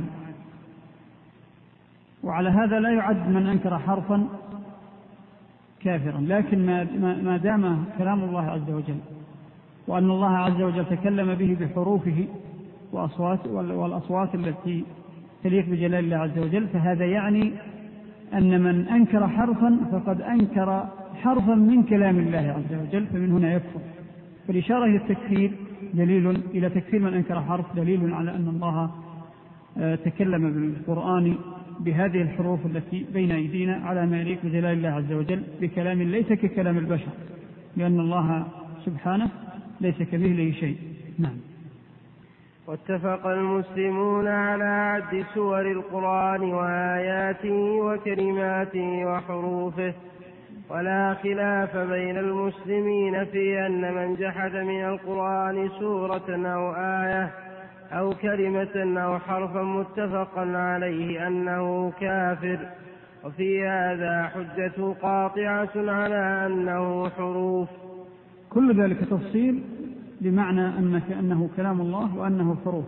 وعلى هذا لا يعد من أنكر حرفا كافرا. لكن ما دام كلام الله عز وجل وأن الله عز وجل تكلم به بحروفه وأصوات والأصوات التي تليق بجلال الله عز وجل، فهذا يعني أن من أنكر حرفا فقد أنكر حرفا من كلام الله عز وجل، فمن هنا يكفر. فالإشارة إلى التكفير دليل إلى تكفير من أنكر حرف، دليل على أن الله تكلم بالقرآن بهذه الحروف التي بين أيدينا على ما يليق بجلال الله عز وجل بكلام ليس ككلام البشر، لأن الله سبحانه ليس كمثله شيء. نعم. واتفق المسلمون على عد سور القرآن وآياته وكلماته وحروفه، ولا خلاف بين المسلمين في أن من جحد من القرآن سورة أو آية أو كلمة أو حرفا متفقا عليه أنه كافر، وفي هذا حجة قاطعة على أنه حروف. كل ذلك تفصيل بمعنى أن كأنه كلام الله وأنه حروف،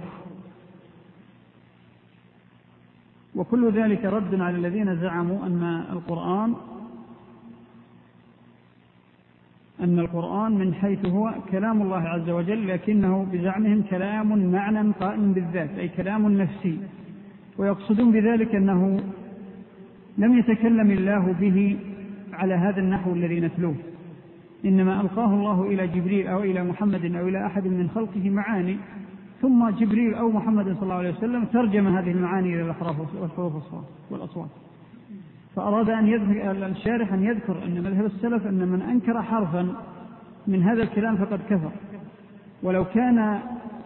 وكل ذلك رد على الذين زعموا أن القرآن أن القرآن من حيث هو كلام الله عز وجل، لكنه بزعمهم كلام معنى قائم بالذات، أي كلام نفسي، ويقصدون بذلك أنه لم يتكلم الله به على هذا النحو الذي نتلوه، إنما ألقاه الله إلى جبريل أو إلى محمد أو إلى أحد من خلقه معاني، ثم جبريل أو محمد صلى الله عليه وسلم ترجم هذه المعاني إلى الحروف والأصوات. فأراد أن يذكر الشارح أن يذكر أن مذهب السلف أن من أنكر حرفا من هذا الكلام فقد كفر، ولو كان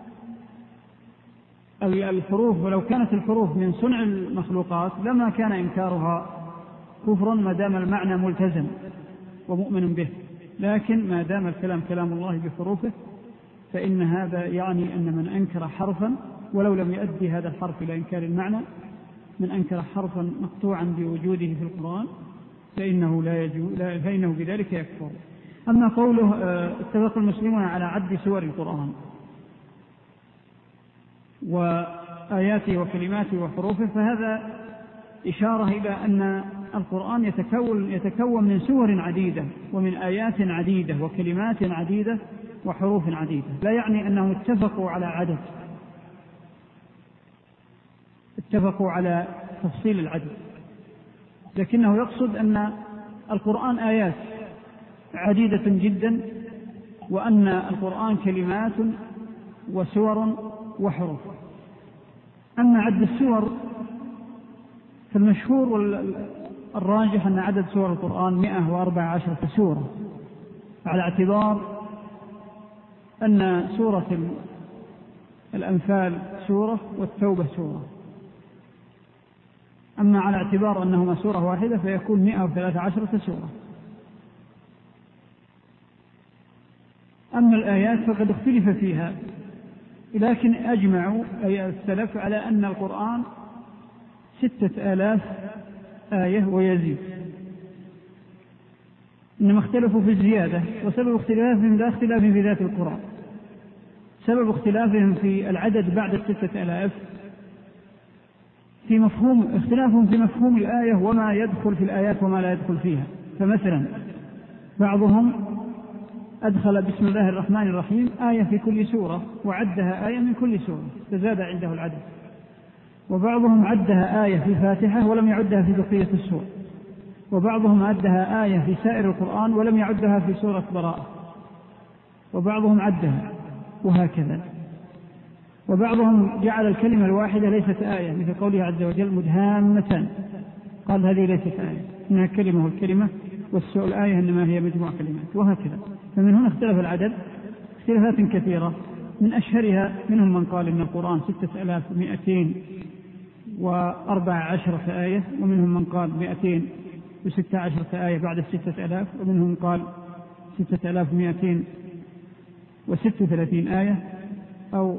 الحروف ولو كانت الحروف من صنع المخلوقات لما كان إنكارها كفرا ما دام المعنى ملتزم ومؤمن به، لكن ما دام الكلام كلام الله بحروفه فإن هذا يعني أن من أنكر حرفا ولو لم يؤدي هذا الحرف إلى إنكار المعنى، من أنكر حرفا مقطوعا بوجوده في القرآن فإنه, لا يجوز فإنه بذلك يكفر. أما قوله اتفق المسلمون على عد سور القرآن وآياته وكلماته وحروفه، فهذا إشارة إلى أن القرآن يتكون, يتكون من سور عديدة ومن آيات عديدة وكلمات عديدة وحروف عديدة، لا يعني أنهم اتفقوا على عدد، اتفقوا على تفصيل العدد، لكنه يقصد أن القرآن آيات عديدة جدا، وأن القرآن كلمات وسور وحروف. أما عد السور فالمشهور والراجح أن عدد سور القرآن مئة وأربع عشرة سورة، على اعتبار أن سورة الأنفال سورة والتوبة سورة. أما على اعتبار أنهما سورة واحدة فيكون مئة وثلاث عشرة سورة. أما الآيات فقد اختلف فيها، لكن أجمعوا أي السلف على أن القرآن ستة آلاف آية ويزيد، إنما اختلفوا في الزيادة، وسبب اختلافهم لا اختلاف في ذات القرآن. سبب اختلافهم في العدد بعد الستة آلاف في مفهوم اختلافهم في مفهوم الآية وما يدخل في الآيات وما لا يدخل فيها. فمثلا بعضهم أدخل بسم الله الرحمن الرحيم آية في كل سورة وعدها آية من كل سورة، فزاد عنده العدد. وبعضهم عدها آية في الفاتحة ولم يعدها في بقية السور، وبعضهم عدها آية في سائر القرآن ولم يعدها في سورة براءة، وبعضهم عدها، وهكذا. وبعضهم جعل الكلمة الواحدة ليست آية، مثل قوله عز وجل مدهامتان، قال هذه ليست آية، إنها كلمة والكلمة والآية إنما هي مجموع كلمات، وهكذا. فمن هنا اختلف العدد اختلافات كثيرة، من أشهرها منهم من قال إن القرآن ستة آلاف ومئتين وأربع عشرة آية، ومنهم من قال مئتين وستة عشرة آية بعد الستة آلاف، ومنهم قال ستة آلاف ومئتين وست وثلاثين آية، أو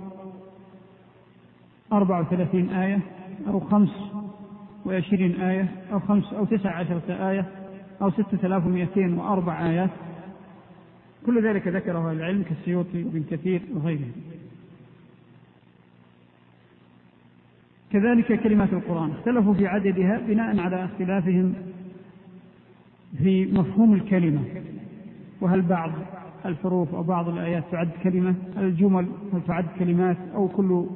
أربع وثلاثين آية، أو خمس وعشرين آية، أو خمس أو تسع عشرة آية، أو ستة آلاف ومئتين وأربع آيات. كل ذلك ذكره العلم كالسيوطي وابن كثير وغيره. كذلك كلمات القرآن اختلفوا في عددها بناء على اختلافهم في مفهوم الكلمة، وهل بعض الحروف أو بعض الآيات تعد كلمة، الجمل هل تعد كلمات، أو كل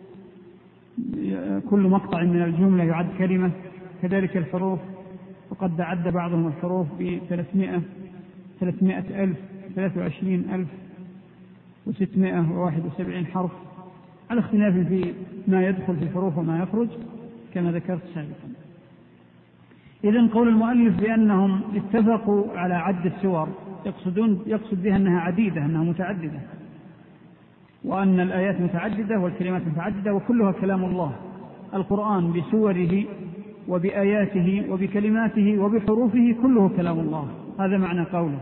كل مقطع من الجملة يعد كلمة. كذلك الحروف، وقد عد بعضهم الحروف بثلاثمائة ثلاثمائة ألف ثلاثة وعشرين ألف وستمائة وواحد وسبعين حرف، على اختلاف في ما يدخل في الحروف وما يخرج كما ذكرت سابقا. إذن قول المؤلف بأنهم اتفقوا على عد السور يقصدون يقصد بها أنها عديدة، أنها متعددة، وأن الآيات متعددة والكلمات متعددة، وكلها كلام الله. القرآن بسوره وبآياته وبكلماته وبحروفه كله كلام الله، هذا معنى قوله.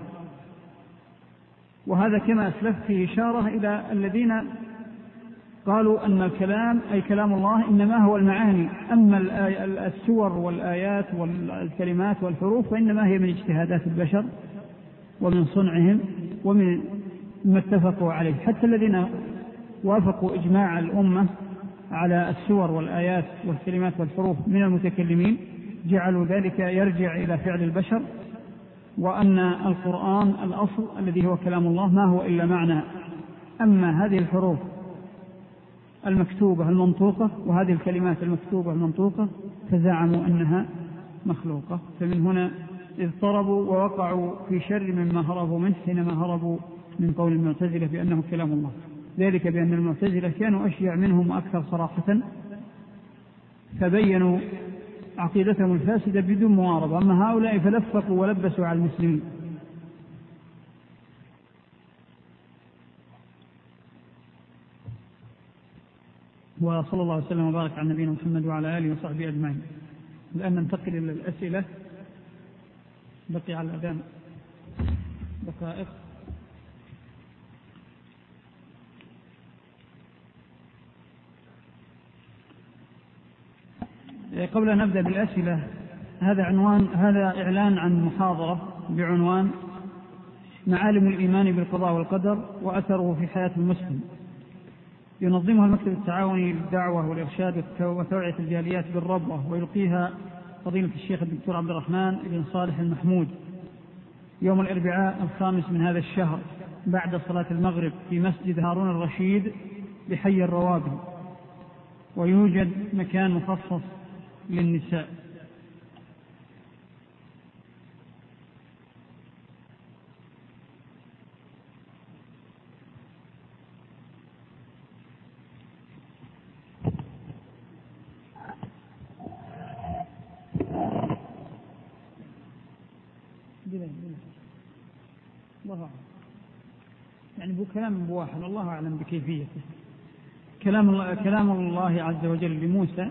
وهذا كما أسلفت فيه إشارة إلى الذين قالوا أن الكلام أي كلام الله إنما هو المعاني، أما السور والآيات والكلمات والحروف فإنما هي من اجتهادات البشر ومن صنعهم ومن ما اتفقوا عليه. حتى الذين وافقوا إجماع الأمة على السور والآيات والكلمات والحروف من المتكلمين جعلوا ذلك يرجع إلى فعل البشر، وأن القرآن الأصل الذي هو كلام الله ما هو إلا معنى. أما هذه الحروف المكتوبة المنطوقة وهذه الكلمات المكتوبة المنطوقة فزعموا أنها مخلوقة. فمن هنا اضطربوا ووقعوا في شر مما هربوا منه حينما هربوا من قول المعتزلة بأنه كلام الله، ذلك بأن المعتزلة كانوا أشيع منهم وأكثر صراحة، فبينوا عقيدتهم الفاسدة بدون معارضة. أما هؤلاء فلفقوا ولبسوا على المسلمين. وصلى الله وسلم وبارك على نبينا محمد وعلى آله وصحبه أجمعين. الآن ننتقل إلى الأسئلة، بقي على الأذان دقائق. قبل أن نبدأ بالأسئلة، هذا عنوان هذا إعلان عن محاضرة بعنوان معالم الإيمان بالقضاء والقدر وأثره في حياة المسلم، ينظمها المكتب التعاوني للدعوة والإرشاد وتوعية الجاليات بالربوة، ويلقيها فضيلة الشيخ الدكتور عبد الرحمن بن صالح المحمود يوم الأربعاء الخامس من هذا الشهر بعد صلاة المغرب في مسجد هارون الرشيد بحي الروابي، ويوجد مكان مخصص للنساء. الله أعلم، يعني بو كلام بواحد، الله أعلم بكيفيته. كلام الله, كلام الله عز وجل لموسى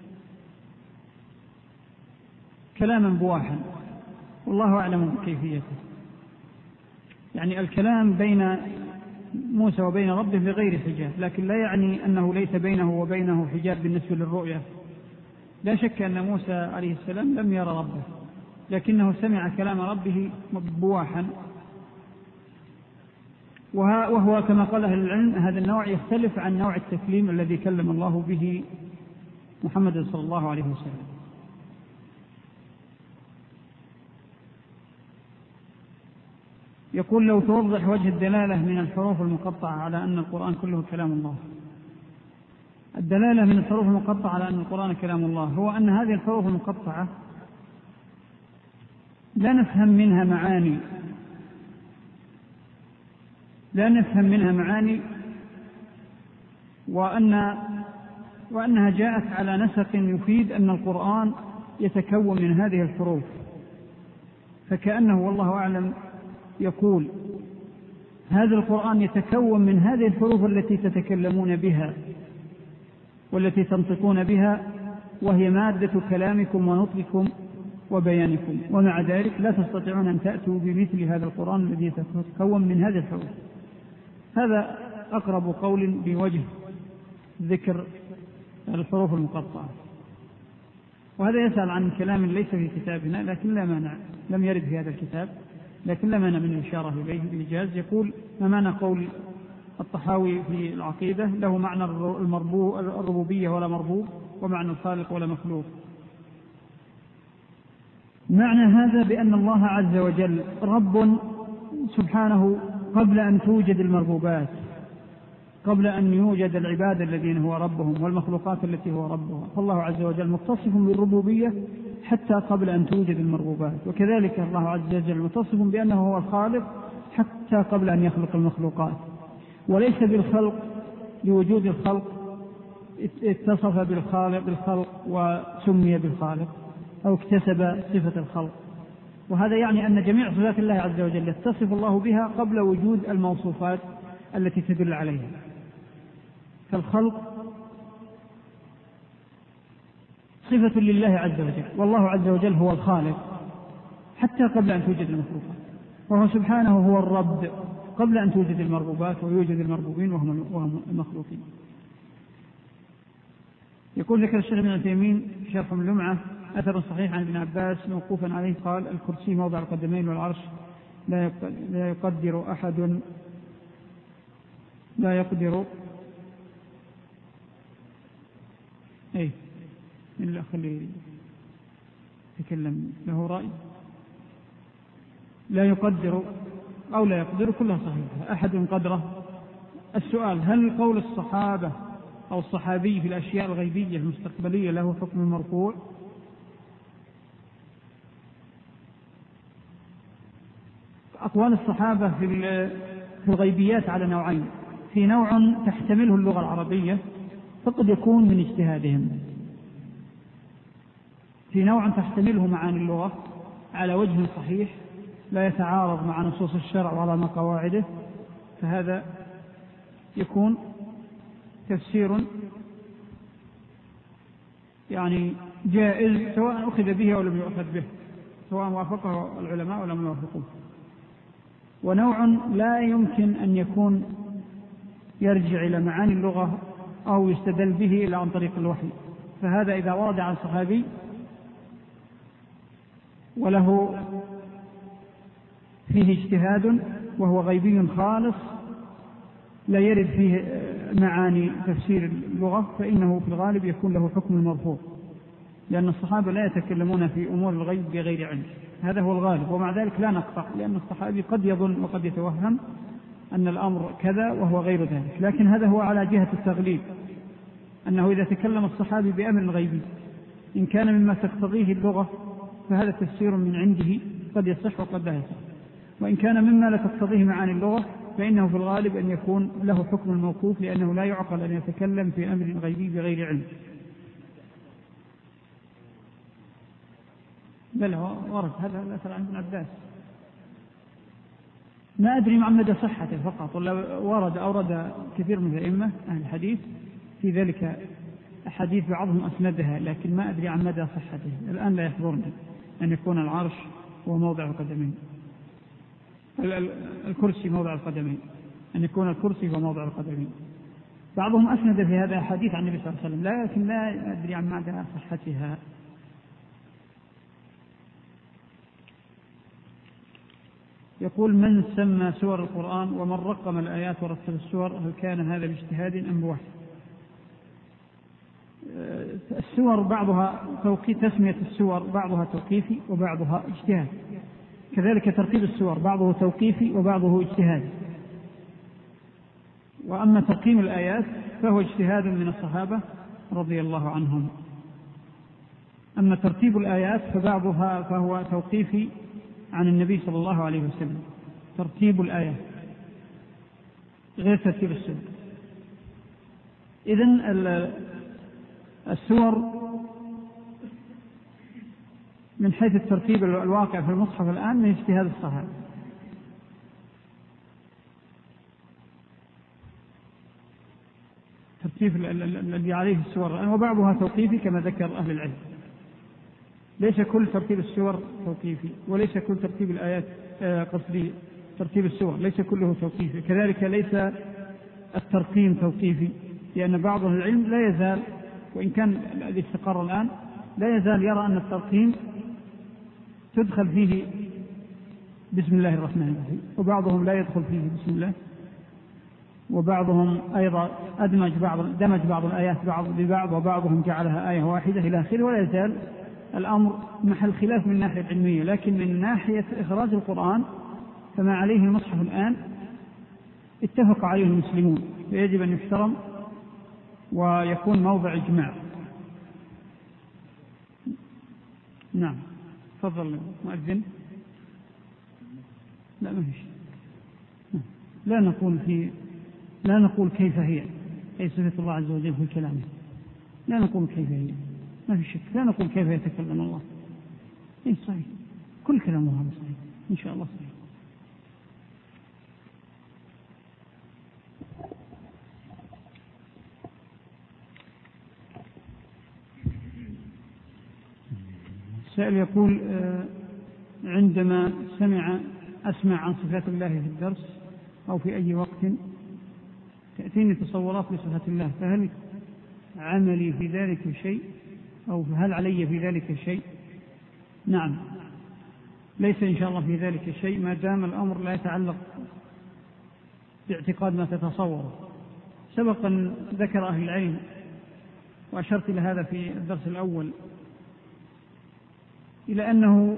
كلاما بواحا، والله أعلم كيفيته. يعني الكلام بين موسى وبين ربه بغير حجاب، لكن لا يعني أنه ليس بينه وبينه حجاب بالنسبة للرؤية. لا شك أن موسى عليه السلام لم يرى ربه، لكنه سمع كلام ربه بواحا، وهو كما قال أهل العلم هذا النوع يختلف عن نوع التكليم الذي كلم الله به محمد صلى الله عليه وسلم. يقول لو توضح وجه الدلالة من الحروف المقطعة على أن القرآن كله كلام الله. الدلالة من الحروف المقطعة على أن القرآن كلام الله هو أن هذه الحروف المقطعة لا نفهم منها معاني لا نفهم منها معاني وأن وأنها جاءت على نسق يفيد أن القرآن يتكون من هذه الحروف، فكأنه والله أعلم يقول هذا القرآن يتكون من هذه الحروف التي تتكلمون بها والتي تنطقون بها، وهي مادة كلامكم ونطقكم وبيانكم، ومع ذلك لا تستطيعون أن تأتوا بمثل هذا القرآن الذي يتكون من هذه الحروف. هذا أقرب قول بوجه ذكر الحروف المقطعة. وهذا يسأل عن كلام ليس في كتابنا لكن لا مانع، لم يرد في هذا الكتاب لكن لا مانع من الإشارة إليه بإيجاز. يقول ما معنى قول الطحاوي في العقيدة له معنى الربوبية ولا مربوب، ومعنى الخالق ولا مخلوق. معنى هذا بأن الله عز وجل رب سبحانه قبل أن توجد المربوبات، قبل أن يوجد العباد الذين هو ربهم والمخلوقات التي هو ربها، فالله عز وجل متصف بالربوبية حتى قبل أن توجد المربوبات، وكذلك الله عز وجل متصف بأنه هو الخالق حتى قبل أن يخلق المخلوقات، وليس بالخلق لوجود الخلق اتصف بالخالق بالخلق وسمي بالخالق أو اكتسب صفة الخلق. وهذا يعني أن جميع صفات الله عز وجل يتصف الله بها قبل وجود الموصوفات التي تدل عليها. فالخلق صفة لله عز وجل، والله عز وجل هو الخالق حتى قبل أن توجد المخلوقات، وهو سبحانه هو الرب قبل أن توجد المربوبات ويوجد المربوبين وهم المخلوقين. يقول ذكر الشيخ ابن عثيمين شرح اللمعة أثر صحيح عن ابن عباس موقوفا عليه قال الكرسي موضع القدمين والعرش لا يقدر أحد لا يقدر أي من الأخ اللي يتكلم له رأي لا يقدر أو لا يقدر كلها صحيحة أحد قدره. السؤال هل قول الصحابة أو الصحابي في الأشياء الغيبية المستقبلية له حكم مرفوع؟ أقوال الصحابة في الغيبيات على نوعين، في نوع تحتمله اللغة العربية فقد يكون من اجتهادهم، في نوع تحتمله معاني اللغة على وجه صحيح لا يتعارض مع نصوص الشرع ولا مع قواعده، فهذا يكون تفسير يعني جائز سواء أخذ به أو لم يؤخذ به، سواء وافقه العلماء ولم يوافقوه. ونوع لا يمكن أن يكون يرجع إلى معاني اللغة أو يستدل به إلا عن طريق الوحي، فهذا إذا ورد عن صحابي وله فيه اجتهاد وهو غيبي خالص لا يرد فيه معاني تفسير اللغة، فإنه في الغالب يكون له حكم المرفوع، لأن الصحابة لا يتكلمون في أمور الغيب بغير علم، هذا هو الغالب. ومع ذلك لا نقطع، لأن الصحابي قد يظن وقد يتوهم أن الأمر كذا وهو غير ذلك، لكن هذا هو على جهة التغليب، أنه إذا تكلم الصحابي بأمر غيبي إن كان مما تقتضيه اللغة فهذا تفسير من عنده قد يصح وقد لا يصح، وإن كان مما لا تقتضيه معاني اللغة فإنه في الغالب أن يكون له حكم الموقوف، لأنه لا يعقل أن يتكلم في أمر غيبي بغير علم. بل ورد هذا الأثر عن ابن عباس، ما أدري مع مدى صحته فقط، ولا ورد أورد كثير من الأئمة أهل الحديث في ذلك أحاديث بعضهم أسندها، لكن ما أدري عن مدى صحته الآن، لا يحضرني أن يكون العرش هو موضع القدمين، الكرسي موضع القدمين، أن يكون الكرسي هو موضع القدمين. بعضهم أسند في هذا أحاديث عن النبي صلى الله عليه وسلم، لكن لا أدري عن مدى صحتها. يقول: من سمى سور القرآن ومن رقم الآيات ورتب السور، هل كان هذا باجتهاد أم بوحي؟ السور بعضها توقيف، تسمية السور بعضها توقيفي وبعضها اجتهاد، كذلك ترتيب السور بعضه توقيفي وبعضه اجتهاد. وأما ترقيم الآيات فهو اجتهاد من الصحابة رضي الله عنهم. أما ترتيب الآيات فبعضها فهو توقيفي عن النبي صلى الله عليه وسلم، ترتيب الآيات غير ترتيب السور. إذن السور من حيث الترتيب الواقع في المصحف الآن من اجتهاد الصحابة. ترتيب الذي عليه السور الآن، وبعضها توقيفي كما ذكر أهل العلم. ليس كل ترتيب السور توقيفي، وليس كل ترتيب الآيات قصدي ترتيب السور ليس كله توقيفي، كذلك ليس الترقيم توقيفي، لأن بعض العلم لا يزال، وإن كان الذي استقر الآن، لا يزال يرى أن الترقيم تدخل فيه بسم الله الرحمن الرحيم، وبعضهم لا يدخل فيه بسم الله، وبعضهم أيضا أدمج بعض دمج بعض الآيات بعض ببعض، وبعضهم جعلها آية واحدة إلى آخره. ولا يزال الأمر محل خلاف من الناحية العلمية، لكن من ناحية إخراج القرآن فما عليه المصحف الآن اتفق عليه المسلمون، فيجب أن يحترم ويكون موضع إجماع. نعم، تفضل مؤذن. لا ما فيش، لا نقول في لا نقول كيف هي، أي صفة الله عز وجل في كلامه، لا نقول كيف هي، ما في شك، لا نقول كيف يتكلم الله. إيه صحيح، كل كلامه هذا صحيح إن شاء الله صحيح. سائل يقول: عندما سمع أسمع عن صفات الله في الدرس أو في أي وقت تأتيني تصورات لصفات الله، فهل عملي في ذلك شيء أو هل علي في ذلك شيء؟ نعم، ليس إن شاء الله في ذلك شيء ما دام الأمر لا يتعلق باعتقاد ما تتصور. سبق أن ذكر أهل العلم وأشرت إلى هذا في الدرس الأول، إلى أنه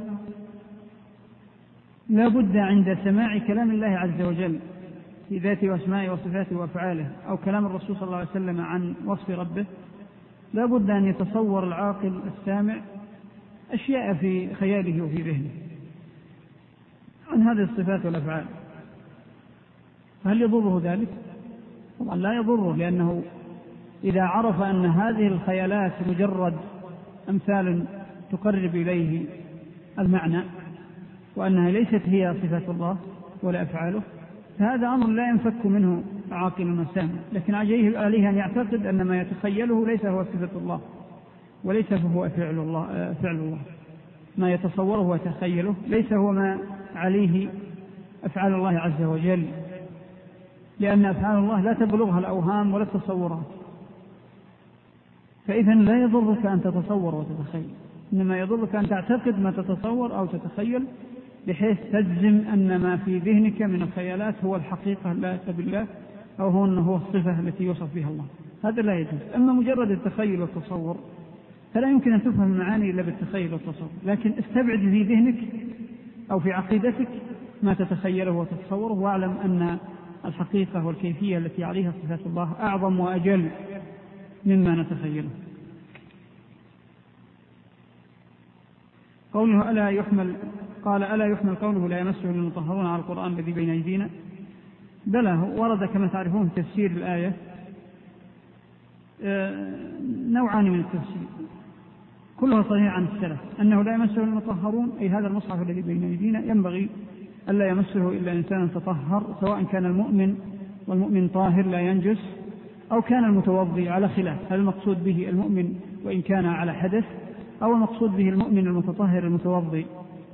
لا بد عند سماع كلام الله عز وجل في ذاته واسمائه وصفاته وأفعاله، أو كلام الرسول صلى الله عليه وسلم عن وصف ربه، لا بد أن يتصور العاقل السامع أشياء في خياله وفي ذهنه عن هذه الصفات والأفعال. فهل يضره ذلك؟ طبعا لا يضره، لأنه إذا عرف أن هذه الخيالات مجرد أمثال تقرب إليه المعنى، وأنها ليست هي صفات الله ولا أفعاله، فهذا أمر لا ينفك منه عاقل وسامع. لكن عليه أن يعتقد أن ما يتخيله ليس هو صفة الله وليس هو فعل الله, فعل الله ما يتصوره ويتخيله ليس هو ما عليه أفعال الله عز وجل، لأن أفعال الله لا تبلغها الأوهام ولا التصورات. فإذا لا يضرك أن تتصور وتتخيل، إنما يضرك أن تعتقد ما تتصور أو تتخيل، بحيث تجزم أن ما في ذهنك من الخيالات هو الحقيقة لا بالله، أو هو أنه هو الصفة التي يوصف بها الله. هذا لا يجوز. أما مجرد التخيل والتصور فلا يمكن أن تفهم المعاني إلا بالتخيل والتصور، لكن استبعد في ذهنك أو في عقيدتك ما تتخيله وتتصوره، واعلم أن الحقيقة والكيفية التي عليها صفات الله أعظم وأجل مما نتخيله. قوله ألا يحمل قال ألا يحمل قوله لا يمسه المطهرون على القرآن الذي بين أيدينا؟ بلى، ورد كما تعرفون تفسير الآية نوعان من التفسير كلها صحيح عن السلف، أنه لا يمسه المطهرون أي هذا المصحف الذي بين أيدينا ينبغي ألا يمسه إلا إنسان تطهر، سواء كان المؤمن والمؤمن طاهر لا ينجس، أو كان المتوضي على خلاف، هل المقصود به المؤمن وإن كان على حدث، أو المقصود به المؤمن المتطهر المتوضي.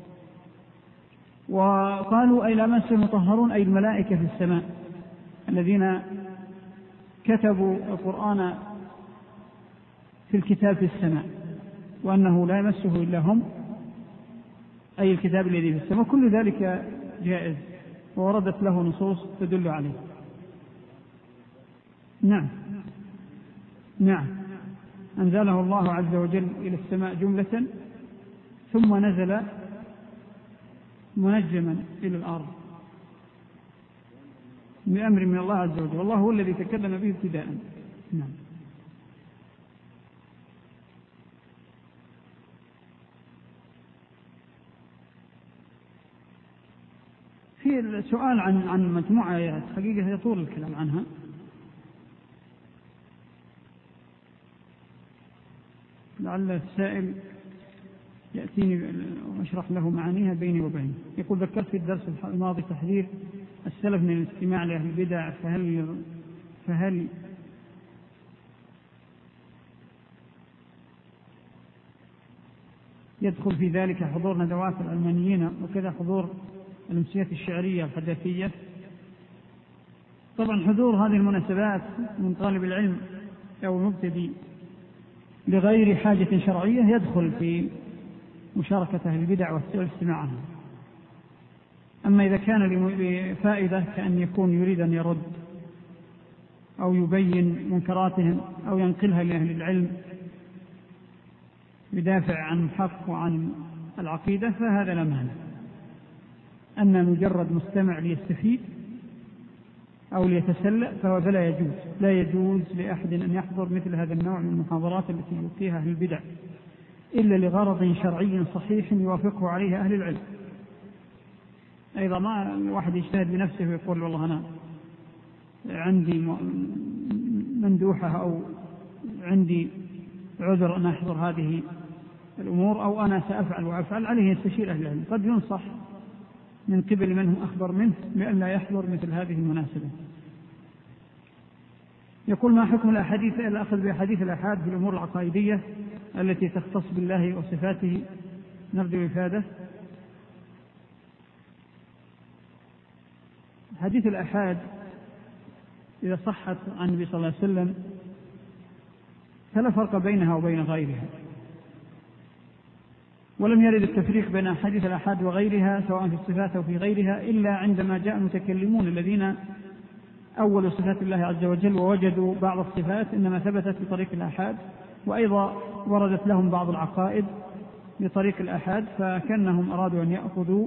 وقالوا أي لامسه المطهرون أي الملائكة في السماء الذين كتبوا القرآن في الكتاب في السماء، وأنه لا يمسه إلا هم، أي الكتاب الذي في السماء. كل ذلك جائز ووردت له نصوص تدل عليه. نعم نعم أنزله الله عز وجل إلى السماء جملة ثم نزل منجما إلى الأرض بأمر من الله عز وجل، والله هو الذي تكلم به ابتداء. نعم. في السؤال عن عن مجموعة آيات حقيقة يطول الكلام عنها، لعل السائل يأتيني وأشرح له معانيها بيني وبينه. يقول ذكرت في الدرس الماضي تحذير السلف من الاستماع لأهل البدع، فهل فهل يدخل في ذلك حضور ندوات العلمانيين وكذا حضور الأمسيات الشعرية الحداثية؟ طبعا حضور هذه المناسبات من طالب العلم أو مبتدئ لغير حاجة شرعية يدخل في مشاركة أهل البدع والاستماع عنها. أما إذا كان لفائدة كأن يكون يريد أن يرد أو يبين منكراتهم أو ينقلها لأهل العلم يدافع عن الحق وعن العقيدة فهذا لا مانع. أما مجرد مستمع ليستفيد أو ليتسلأ فهو فلا يجوز، لا يجوز لأحد أن يحضر مثل هذا النوع من المحاضرات التي يلقيها أهل البدع إلا لغرض شرعي صحيح يوافقه عليه أهل العلم. أيضا ما الواحد يجتهد بنفسه ويقول والله أنا عندي مندوحة أو عندي عذر أن أحضر هذه الأمور أو أنا سأفعل وأفعل، عليه يستشير أهل العلم، قد ينصح من قبل من هم أخبر منه بأن لا يحضر مثل هذه المناسبة. يقول ما حكم الأحاديث الأخذ بأحاديث الآحاد في الأمور العقائدية التي تختص بالله وصفاته؟ نرجو إفادة. حديث الآحاد إذا صحت عن النبي صلى الله عليه وسلم فلا فرق بينها وبين غيرها، ولم يرد التفريق بين أحاديث الآحاد وغيرها سواء في الصفات أو في غيرها إلا عندما جاء المتكلمون الذين أولوا صفات الله عز وجل ووجدوا بعض الصفات إنما ثبتت بطريق الآحاد، وأيضا وردت لهم بعض العقائد بطريق الآحاد، فكأنهم أرادوا أن يأخذوا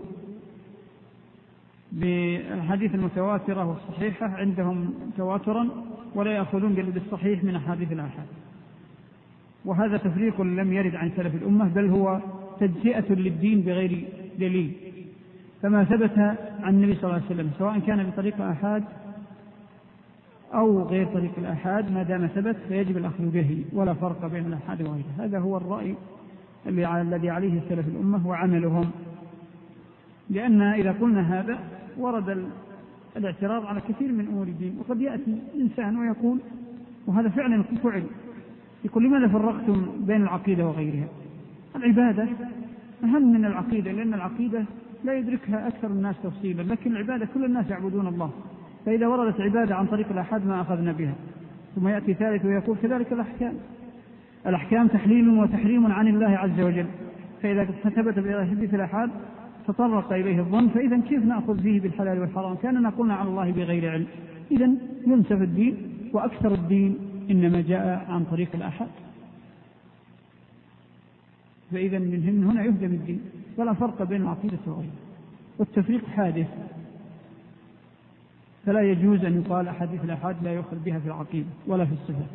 بالحديث المتواترة والصحيحة عندهم تواترا ولا يأخذون بالصحيح من أحاديث الآحاد. وهذا تفريق لم يرد عن سلف الأمة، بل هو تجزئة للدين بغير دليل. فما ثبت عن النبي صلى الله عليه وسلم سواء كان بطريق الآحاد أو غير طريق الآحاد ما دام ثبت فيجب الأخذ به ولا فرق بين الآحاد وغيره. هذا هو الرأي الذي عليه سلف الأمة وعملهم، لأن إذا قلنا هذا ورد الاعتراض على كثير من أمور الدين. وقد يأتي إنسان ويقول، وهذا فعلا فعل، يقول لماذا فرقتم بين العقيدة وغيرها؟ العبادة أهم من العقيدة، لأن العقيدة لا يدركها أكثر الناس تفصيلا، لكن العبادة كل الناس يعبدون الله، فإذا وردت عبادة عن طريق الآحاد ما أخذنا بها. ثم يأتي ثالث ويقول كذلك الأحكام، الأحكام تحليل وتحريم عن الله عز وجل، فإذا ثبت بحديث الآحاد تطرق إليه الظن، فإذا كيف نأخذ فيه بالحلال والحرام؟ كاننا قلنا على الله بغير علم. إذا ينسف الدين، وأكثر الدين إنما جاء عن طريق الآحاد، فإذا من هنا يهدم الدين، ولا فرق بين العقيدة وغيرها. والتفريق حادث، فلا يجوز أن يقال أحاديث الآحاد لا يؤخذ بها في العقيدة ولا في الصفات.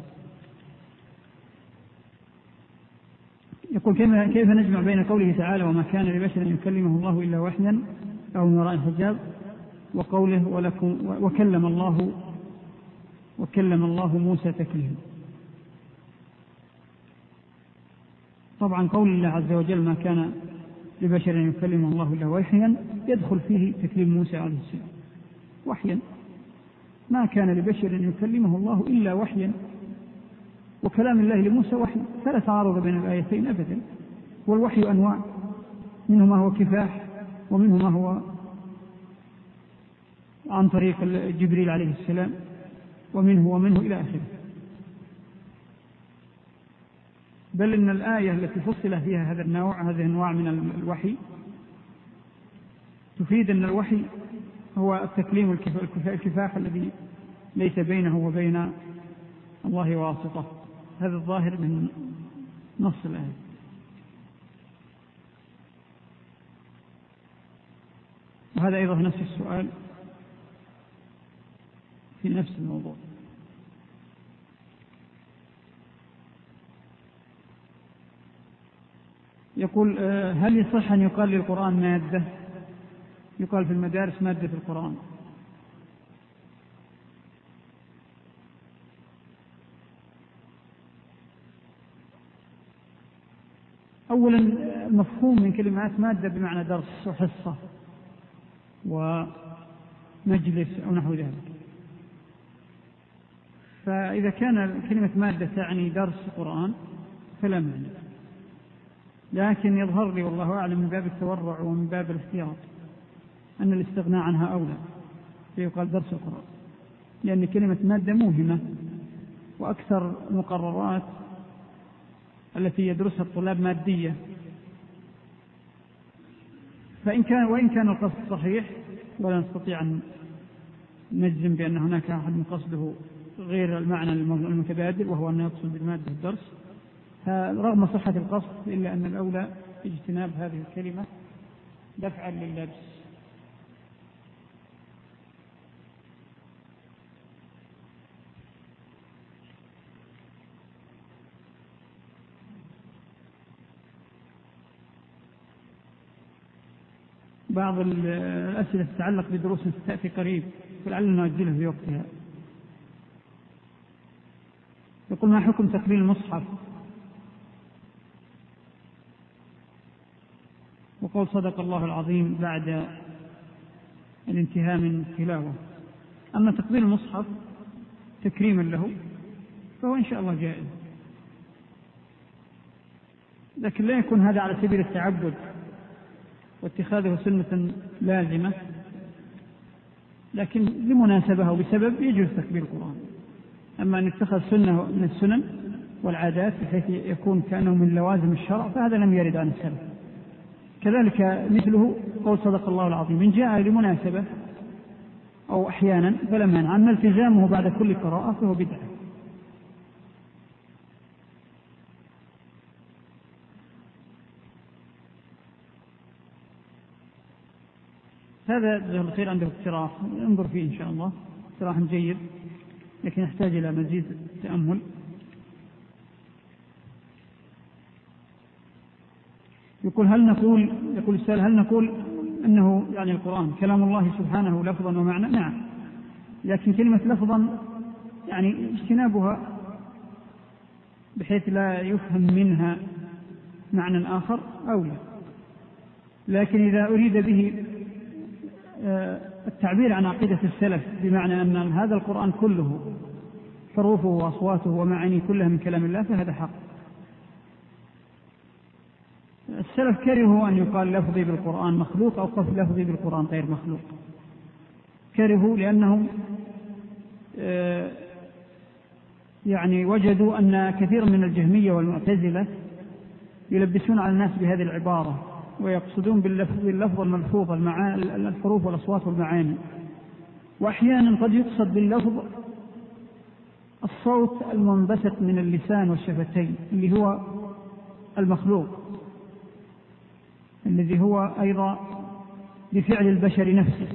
يقول كيف نجمع بين قوله تعالى وما كان لبشر أن يكلمه الله إلا وحيا أو من وراء الحجاب وقوله ولكم وكلم الله وكلم الله موسى تكليما؟ طبعا قول الله عز وجل ما كان لبشر أن يكلمه الله إلا وحيا يدخل فيه تكليم موسى عليه السلام وحيا، ما كان لبشر أن يكلمه الله إلا وحيا، وكلام الله لموسى وحي، فلا تعارض بين الآيتين أبدا. والوحي أنواع، منه ما هو كفاح، ومنه ما هو عن طريق جبريل عليه السلام، ومنه ومنه إلى آخره. بل إن الآية التي فصل فيها هذا النوع هذه الأنواع من الوحي تفيد أن الوحي هو التكليم الكفاح الذي ليس بينه وبين الله واسطة. هذا الظاهر من نص الآية. وهذا أيضا نفس السؤال في نفس الموضوع. يقول هل يصح أن يقال للقرآن مادة؟ يقال في المدارس مادة القرآن. أولا المفهوم من كلمات مادة بمعنى درس وحصة ومجلس أو نحو ذلك، فإذا كان كلمة مادة تعني درس قرآن فلا معنى، لكن يظهر لي والله أعلم من باب التورع ومن باب الاحتياط أن الاستغناء عنها أولى، فيقال درس القرآن، لأن كلمة مادة موهمة، وأكثر المقررات التي يدرسها الطلاب مادية. فإن كان وإن كان القصد صحيح ولا نستطيع أن نجزم بأن هناك أحد من قصده غير المعنى المتبادل، وهو أن يقصد بالمادة الدرس، رغم صحة القصد إلا أن الأولى اجتناب هذه الكلمة دفعا لللبس. بعض الأسئلة تتعلق بدروس ستأتي قريب فلعلنا نؤجلها في وقتها. يقول ما حكم تقبيل المصحف وقول صدق الله العظيم بعد الانتهاء من التلاوة؟ أما تقبيل المصحف تكريما له فهو إن شاء الله جائز، لكن لا يكون هذا على سبيل التعبد واتخاذه سنة لازمة، لكن لمناسبة وبسبب يجوز تكبير القرآن. أما أن يتخذ سنة من السنن والعادات بحيث يكون كأنه من لوازم الشرع فهذا لم يرد عن السلف. كذلك مثله قول صدق الله العظيم إن جاء لمناسبة أو أحيانا فلا مانع، أما التزامه بعد كل قراءة فهو بدعة. هذا جزاه الله خير عنده اقتراح انظر فيه إن شاء الله، اقتراح جيد لكن يحتاج إلى مزيد تأمل. يقول هل نقول يقول السؤال هل نقول أنه يعني القرآن كلام الله سبحانه لفظا ومعنى؟ نعم، لكن كلمة لفظا يعني اجتنابها بحيث لا يفهم منها معنى آخر أولى، لكن إذا أريد به التعبير عن عقيدة السلف بمعنى أن هذا القرآن كله حروفه وأصواته ومعانيه كلها من كلام الله فهذا حق. السلف كرهوا أن يقال لفظي بالقرآن مخلوق أو قف لفظي بالقرآن غير مخلوق، كرهوا لأنهم يعني وجدوا أن كثير من الجهمية والمعتزلة يلبسون على الناس بهذه العبارة ويقصدون باللفظ الملفوظ الحروف والأصوات والمعاني، وأحيانا قد يقصد باللفظ الصوت المنبثق من اللسان والشفتين اللي هو المخلوق الذي هو أيضا بفعل البشر نفسه،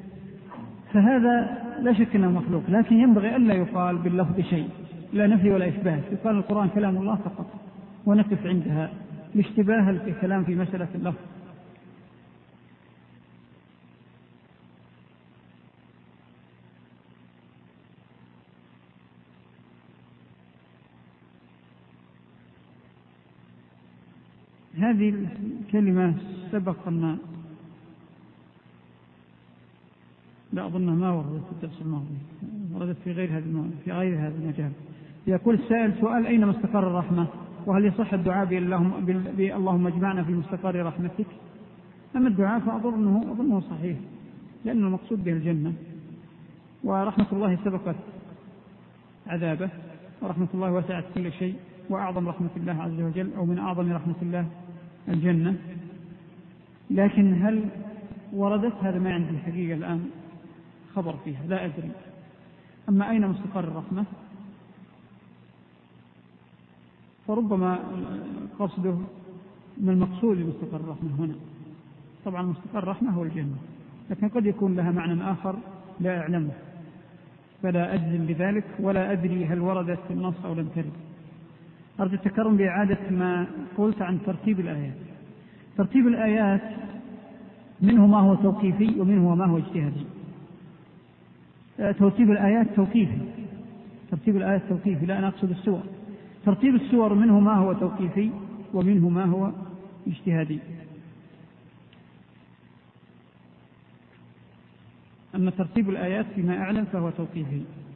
فهذا لا شك أنه مخلوق، لكن ينبغي ألا يقال باللفظ شيء لا نفي ولا إثبات، يقال القرآن كلام الله فقط ونقف عندها لاشتباه الكلام في مسألة اللفظ. هذه الكلمة سبق أن لا أظنها ما وردت في الدرس الماضي، وردت في غير هذا في غير هذا المجال. يقول السائل سؤال: أين مستقر الرحمة؟ وهل يصح الدعاء اللهم اجمعنا في مستقر رحمتك؟ أما الدعاء فأظنه أظنه صحيح، لأن المقصود به الجنة، ورحمة الله سبقت عذابه، ورحمة الله وسعت كل شيء، وأعظم رحمة الله عز وجل أو من أعظم رحمة الله الجنة. لكن هل وردت؟ هذا ما عندي الحقيقة الآن خبر فيها، لا أدري. أما أين مستقر الرحمة فربما قصده ما المقصود بمستقر الرحمة هنا. طبعا مستقر الرحمة هو الجنة، لكن قد يكون لها معنى آخر لا أعلمه، فلا أجزم بذلك ولا أدري هل وردت في النص أو لم ترد. أرجو التكرم بإعادة ما قلت عن ترتيب الآيات. ترتيب الآيات منه ما هو توقيفي ومنه ما هو اجتهادي. ترتيب الآيات توقيفي، ترتيب الآيات توقيفي، لا أنا أقصد السور. ترتيب السور منه ما هو توقيفي ومنه ما هو اجتهادي. أما ترتيب الآيات فيما أعلم فهو توقيفي.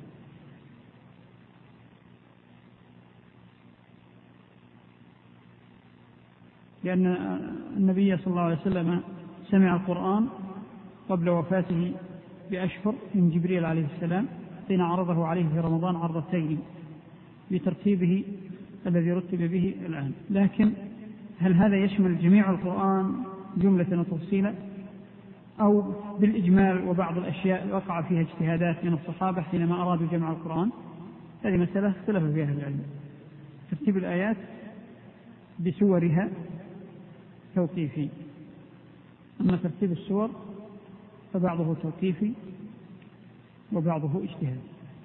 لأن النبي صلى الله عليه وسلم سمع القرآن قبل وفاته بأشهر من جبريل عليه السلام حين عرضه عليه في رمضان عرضتين بترتيبه الذي رتب به الآن. لكن هل هذا يشمل جميع القرآن جملة وتفصيلا أو بالإجمال وبعض الأشياء وقع فيها اجتهادات من الصحابة حينما أرادوا جمع القرآن؟ هذه مسألة اختلف فيها أهل العلم. ترتيب الآيات بسورها توقيفي، أما ترتيب السور فبعضه توقيفي وبعضه اجتهادي.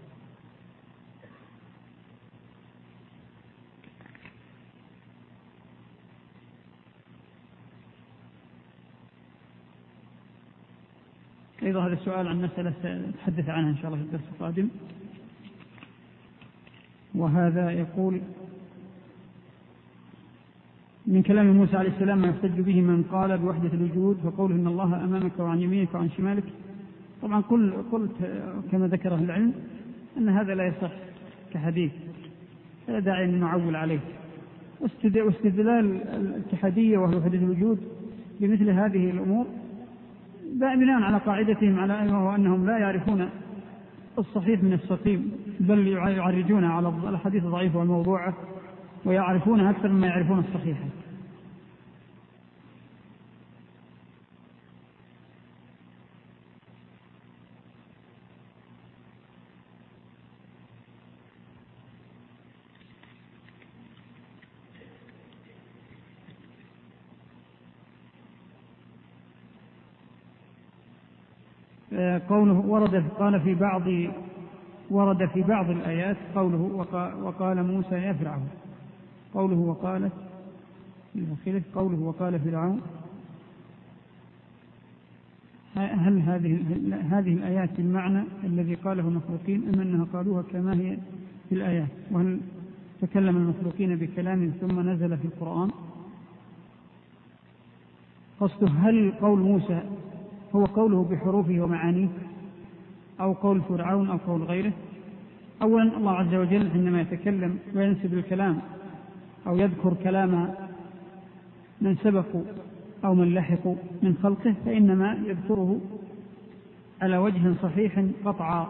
أيضا هذا السؤال عن مسألة سأتحدث عنها إن شاء الله في الدرس القادم. وهذا يقول: من كلام موسى عليه السلام ما يحتج به من قال بوحدة الوجود فقوله إن الله أمامك وعن يمينك وعن شمالك. طبعا قلت كما ذكره العلم أن هذا لا يصح كحديث، لا داعي أن نعول عليه. واستدلال الاتحادية وهي وحدة الوجود بمثل هذه الأمور بناء على قاعدتهم على أنهم لا يعرفون الصحيح من السقيم، بل يعرجون على الحديث الضعيف والموضوع ويعرفون أكثر مما يعرفون الصحيح. قوله ورد قال في بعض ورد في بعض الآيات قوله وقال موسى يا فرعون، قوله وقالت قوله وقال فرعون. هل هذه هذه الآيات المعنى الذي قاله المخلوقين أم أنها قالوها كما هي في الآيات؟ وهل تكلم المخلوقين بكلام ثم نزل في القرآن؟ قصده هل قول موسى هو قوله بحروفه ومعانيه أو قول فرعون أو قول غيره؟ أولا الله عز وجل عندما يتكلم وينسب الكلام أو يذكر كلام من سبقوا أو من لحقوا من خلقه فإنما يذكره على وجه صحيح قطعا،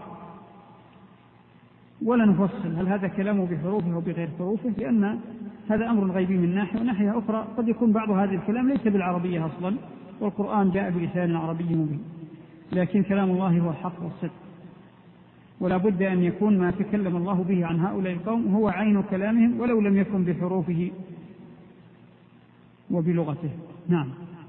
ولا نفصل هل هذا كلامه بحروفه أو بغير حروفه، لأن هذا أمر غيبي من ناحية، وناحية أخرى قد يكون بعض هذا الكلام ليس بالعربية أصلا والقرآن جاء بلسان عربي مبين، لكن كلام الله هو الحق والصدق، ولا بد أن يكون ما تكلم الله به عن هؤلاء القوم هو عين كلامهم ولو لم يكن بحروفه وبلغته. نعم.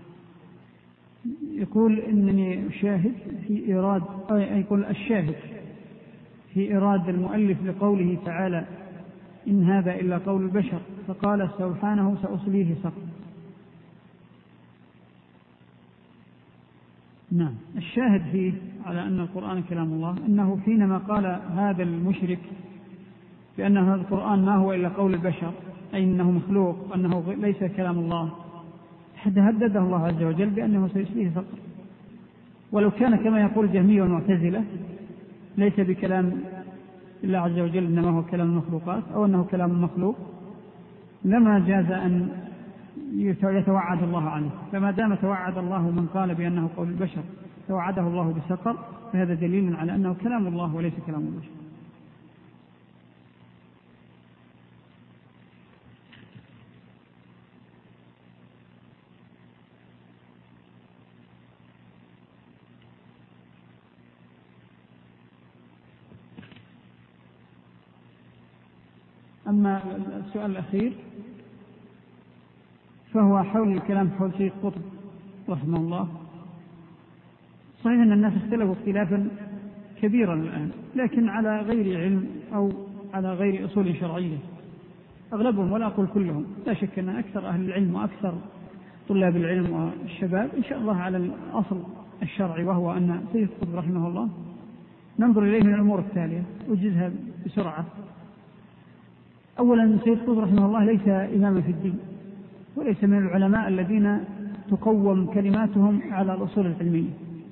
يقول إنني أشاهد في إيراد يقول الشاهد في إيراد المؤلف لقوله تعالى إن هذا إلا قول البشر، فقال سبحانه سأصليه سقر. نعم. الشاهد فيه على أن القرآن كلام الله أنه حينما قال هذا المشرك بأن هذا القرآن ما هو إلا قول البشر، أي أنه مخلوق، أنه ليس كلام الله، هدده الله عز وجل بأنه سيصليه سقر. ولو كان كما يقول الجهمية والمعتزلة ليس بكلام الله عز وجل إنما هو كلام المخلوقات أو أنه كلام مخلوق لما جاز أن يتوعد الله عنه. فما دام توعد الله من قال بأنه قول البشر توعده الله بسقر فهذا دليل على أنه كلام الله وليس كلام البشر. أما السؤال الأخير فهو حول الكلام حول سيد قطب رحمه الله. صحيح أن الناس اختلفوا اختلافا كبيرا الآن لكن على غير علم أو على غير أصول شرعية أغلبهم ولا أقول كلهم. لا شك أن أكثر أهل العلم وأكثر طلاب العلم والشباب إن شاء الله على الأصل الشرعي وهو أن سيد قطب رحمه الله ننظر إليه من الأمور التالية أجزها بسرعة. أولا سيد قطب رحمه الله ليس إماما في الدين وليس من العلماء الذين تقوم كلماتهم على الأصول العلمية،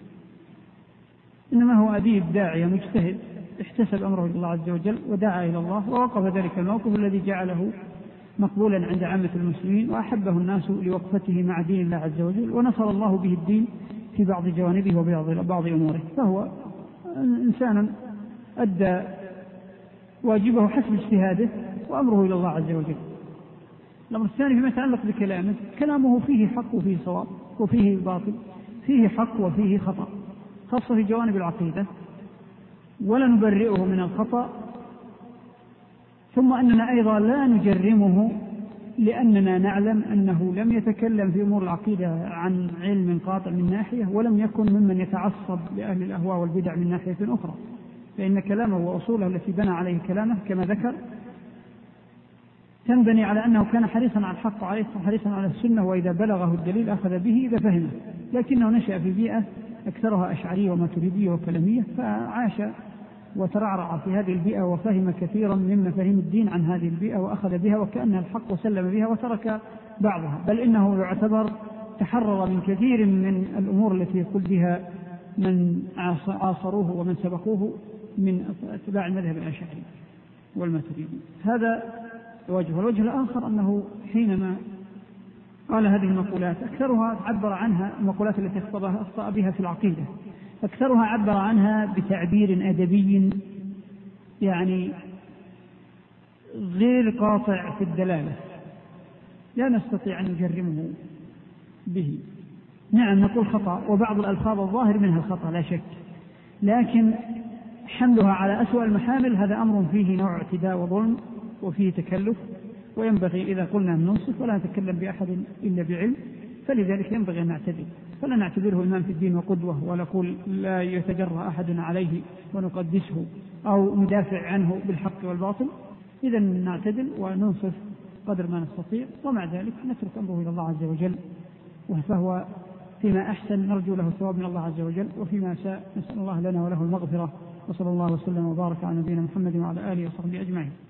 إنما هو أديب داعية مجتهد احتسب أمره لله عز وجل ودعا إلى الله ووقف ذلك الموقف الذي جعله مقبولا عند عامة المسلمين وأحبه الناس لوقفته مع دين الله عز وجل ونصر الله به الدين في بعض جوانبه وبعض أموره. فهو إنسان أدى واجبه حسب اجتهاده وأمره إلى الله عز وجل. الأمر الثاني فيما يتعلق بكلامه كلامه فيه حق وفيه صواب وفيه باطل، فيه حق وفيه خطأ خاصة في جوانب العقيدة ولا نبرئه من الخطأ، ثم أننا أيضا لا نجرمه لأننا نعلم أنه لم يتكلم في أمور العقيدة عن علم قاطع من ناحية ولم يكن ممن يتعصب لأهل الأهواء والبدع من ناحية أخرى، فإن كلامه وأصوله التي بنى عليه كلامه كما ذكر تنبني على أنه كان حريصا على الحق وحريصا على السنة وإذا بلغه الدليل أخذ به إذا فهمه، لكنه نشأ في بيئة أكثرها أشعرية وماتريدية وكلامية فعاش وترعرع في هذه البيئة وفهم كثيرا من مفاهيم الدين عن هذه البيئة وأخذ بها وكأنها الحق وسلم بها وترك بعضها، بل إنه يعتبر تحرر من كثير من الأمور التي يقول بها من عاصروه ومن سبقوه من اتباع المذهب الأشعري والماتريدي. هذا وجه. والوجه الآخر أنه حينما قال هذه المقولات أكثرها عبر عنها المقولات التي أخطأ بها في العقيدة أكثرها عبر عنها بتعبير أدبي يعني غير قاطع في الدلالة لا نستطيع أن نجرمه به. نعم نقول خطأ وبعض الألفاظ الظاهر منها الخطأ لا شك، لكن حملها على أسوأ المحامل هذا أمر فيه نوع اعتداء وظلم وفيه تكلف، وينبغي إذا قلنا ننصف ولا نتكلم بأحد إلا بعلم فلذلك ينبغي أن نعتدل فلا نعتبره إمام في الدين وقدوة ونقول لا يتجرأ أحد عليه ونقدسه أو ندافع عنه بالحق والباطل. إذا نعتدل وننصف قدر ما نستطيع ومع ذلك نترك أمره إلى الله عز وجل، فهو فيما أحسن نرجو له الثواب من الله عز وجل وفيما ساء نسأل الله لنا وله المغفرة. وصلى الله وسلم وبارك على نبينا محمد وعلى آله وصحبه أجمعين.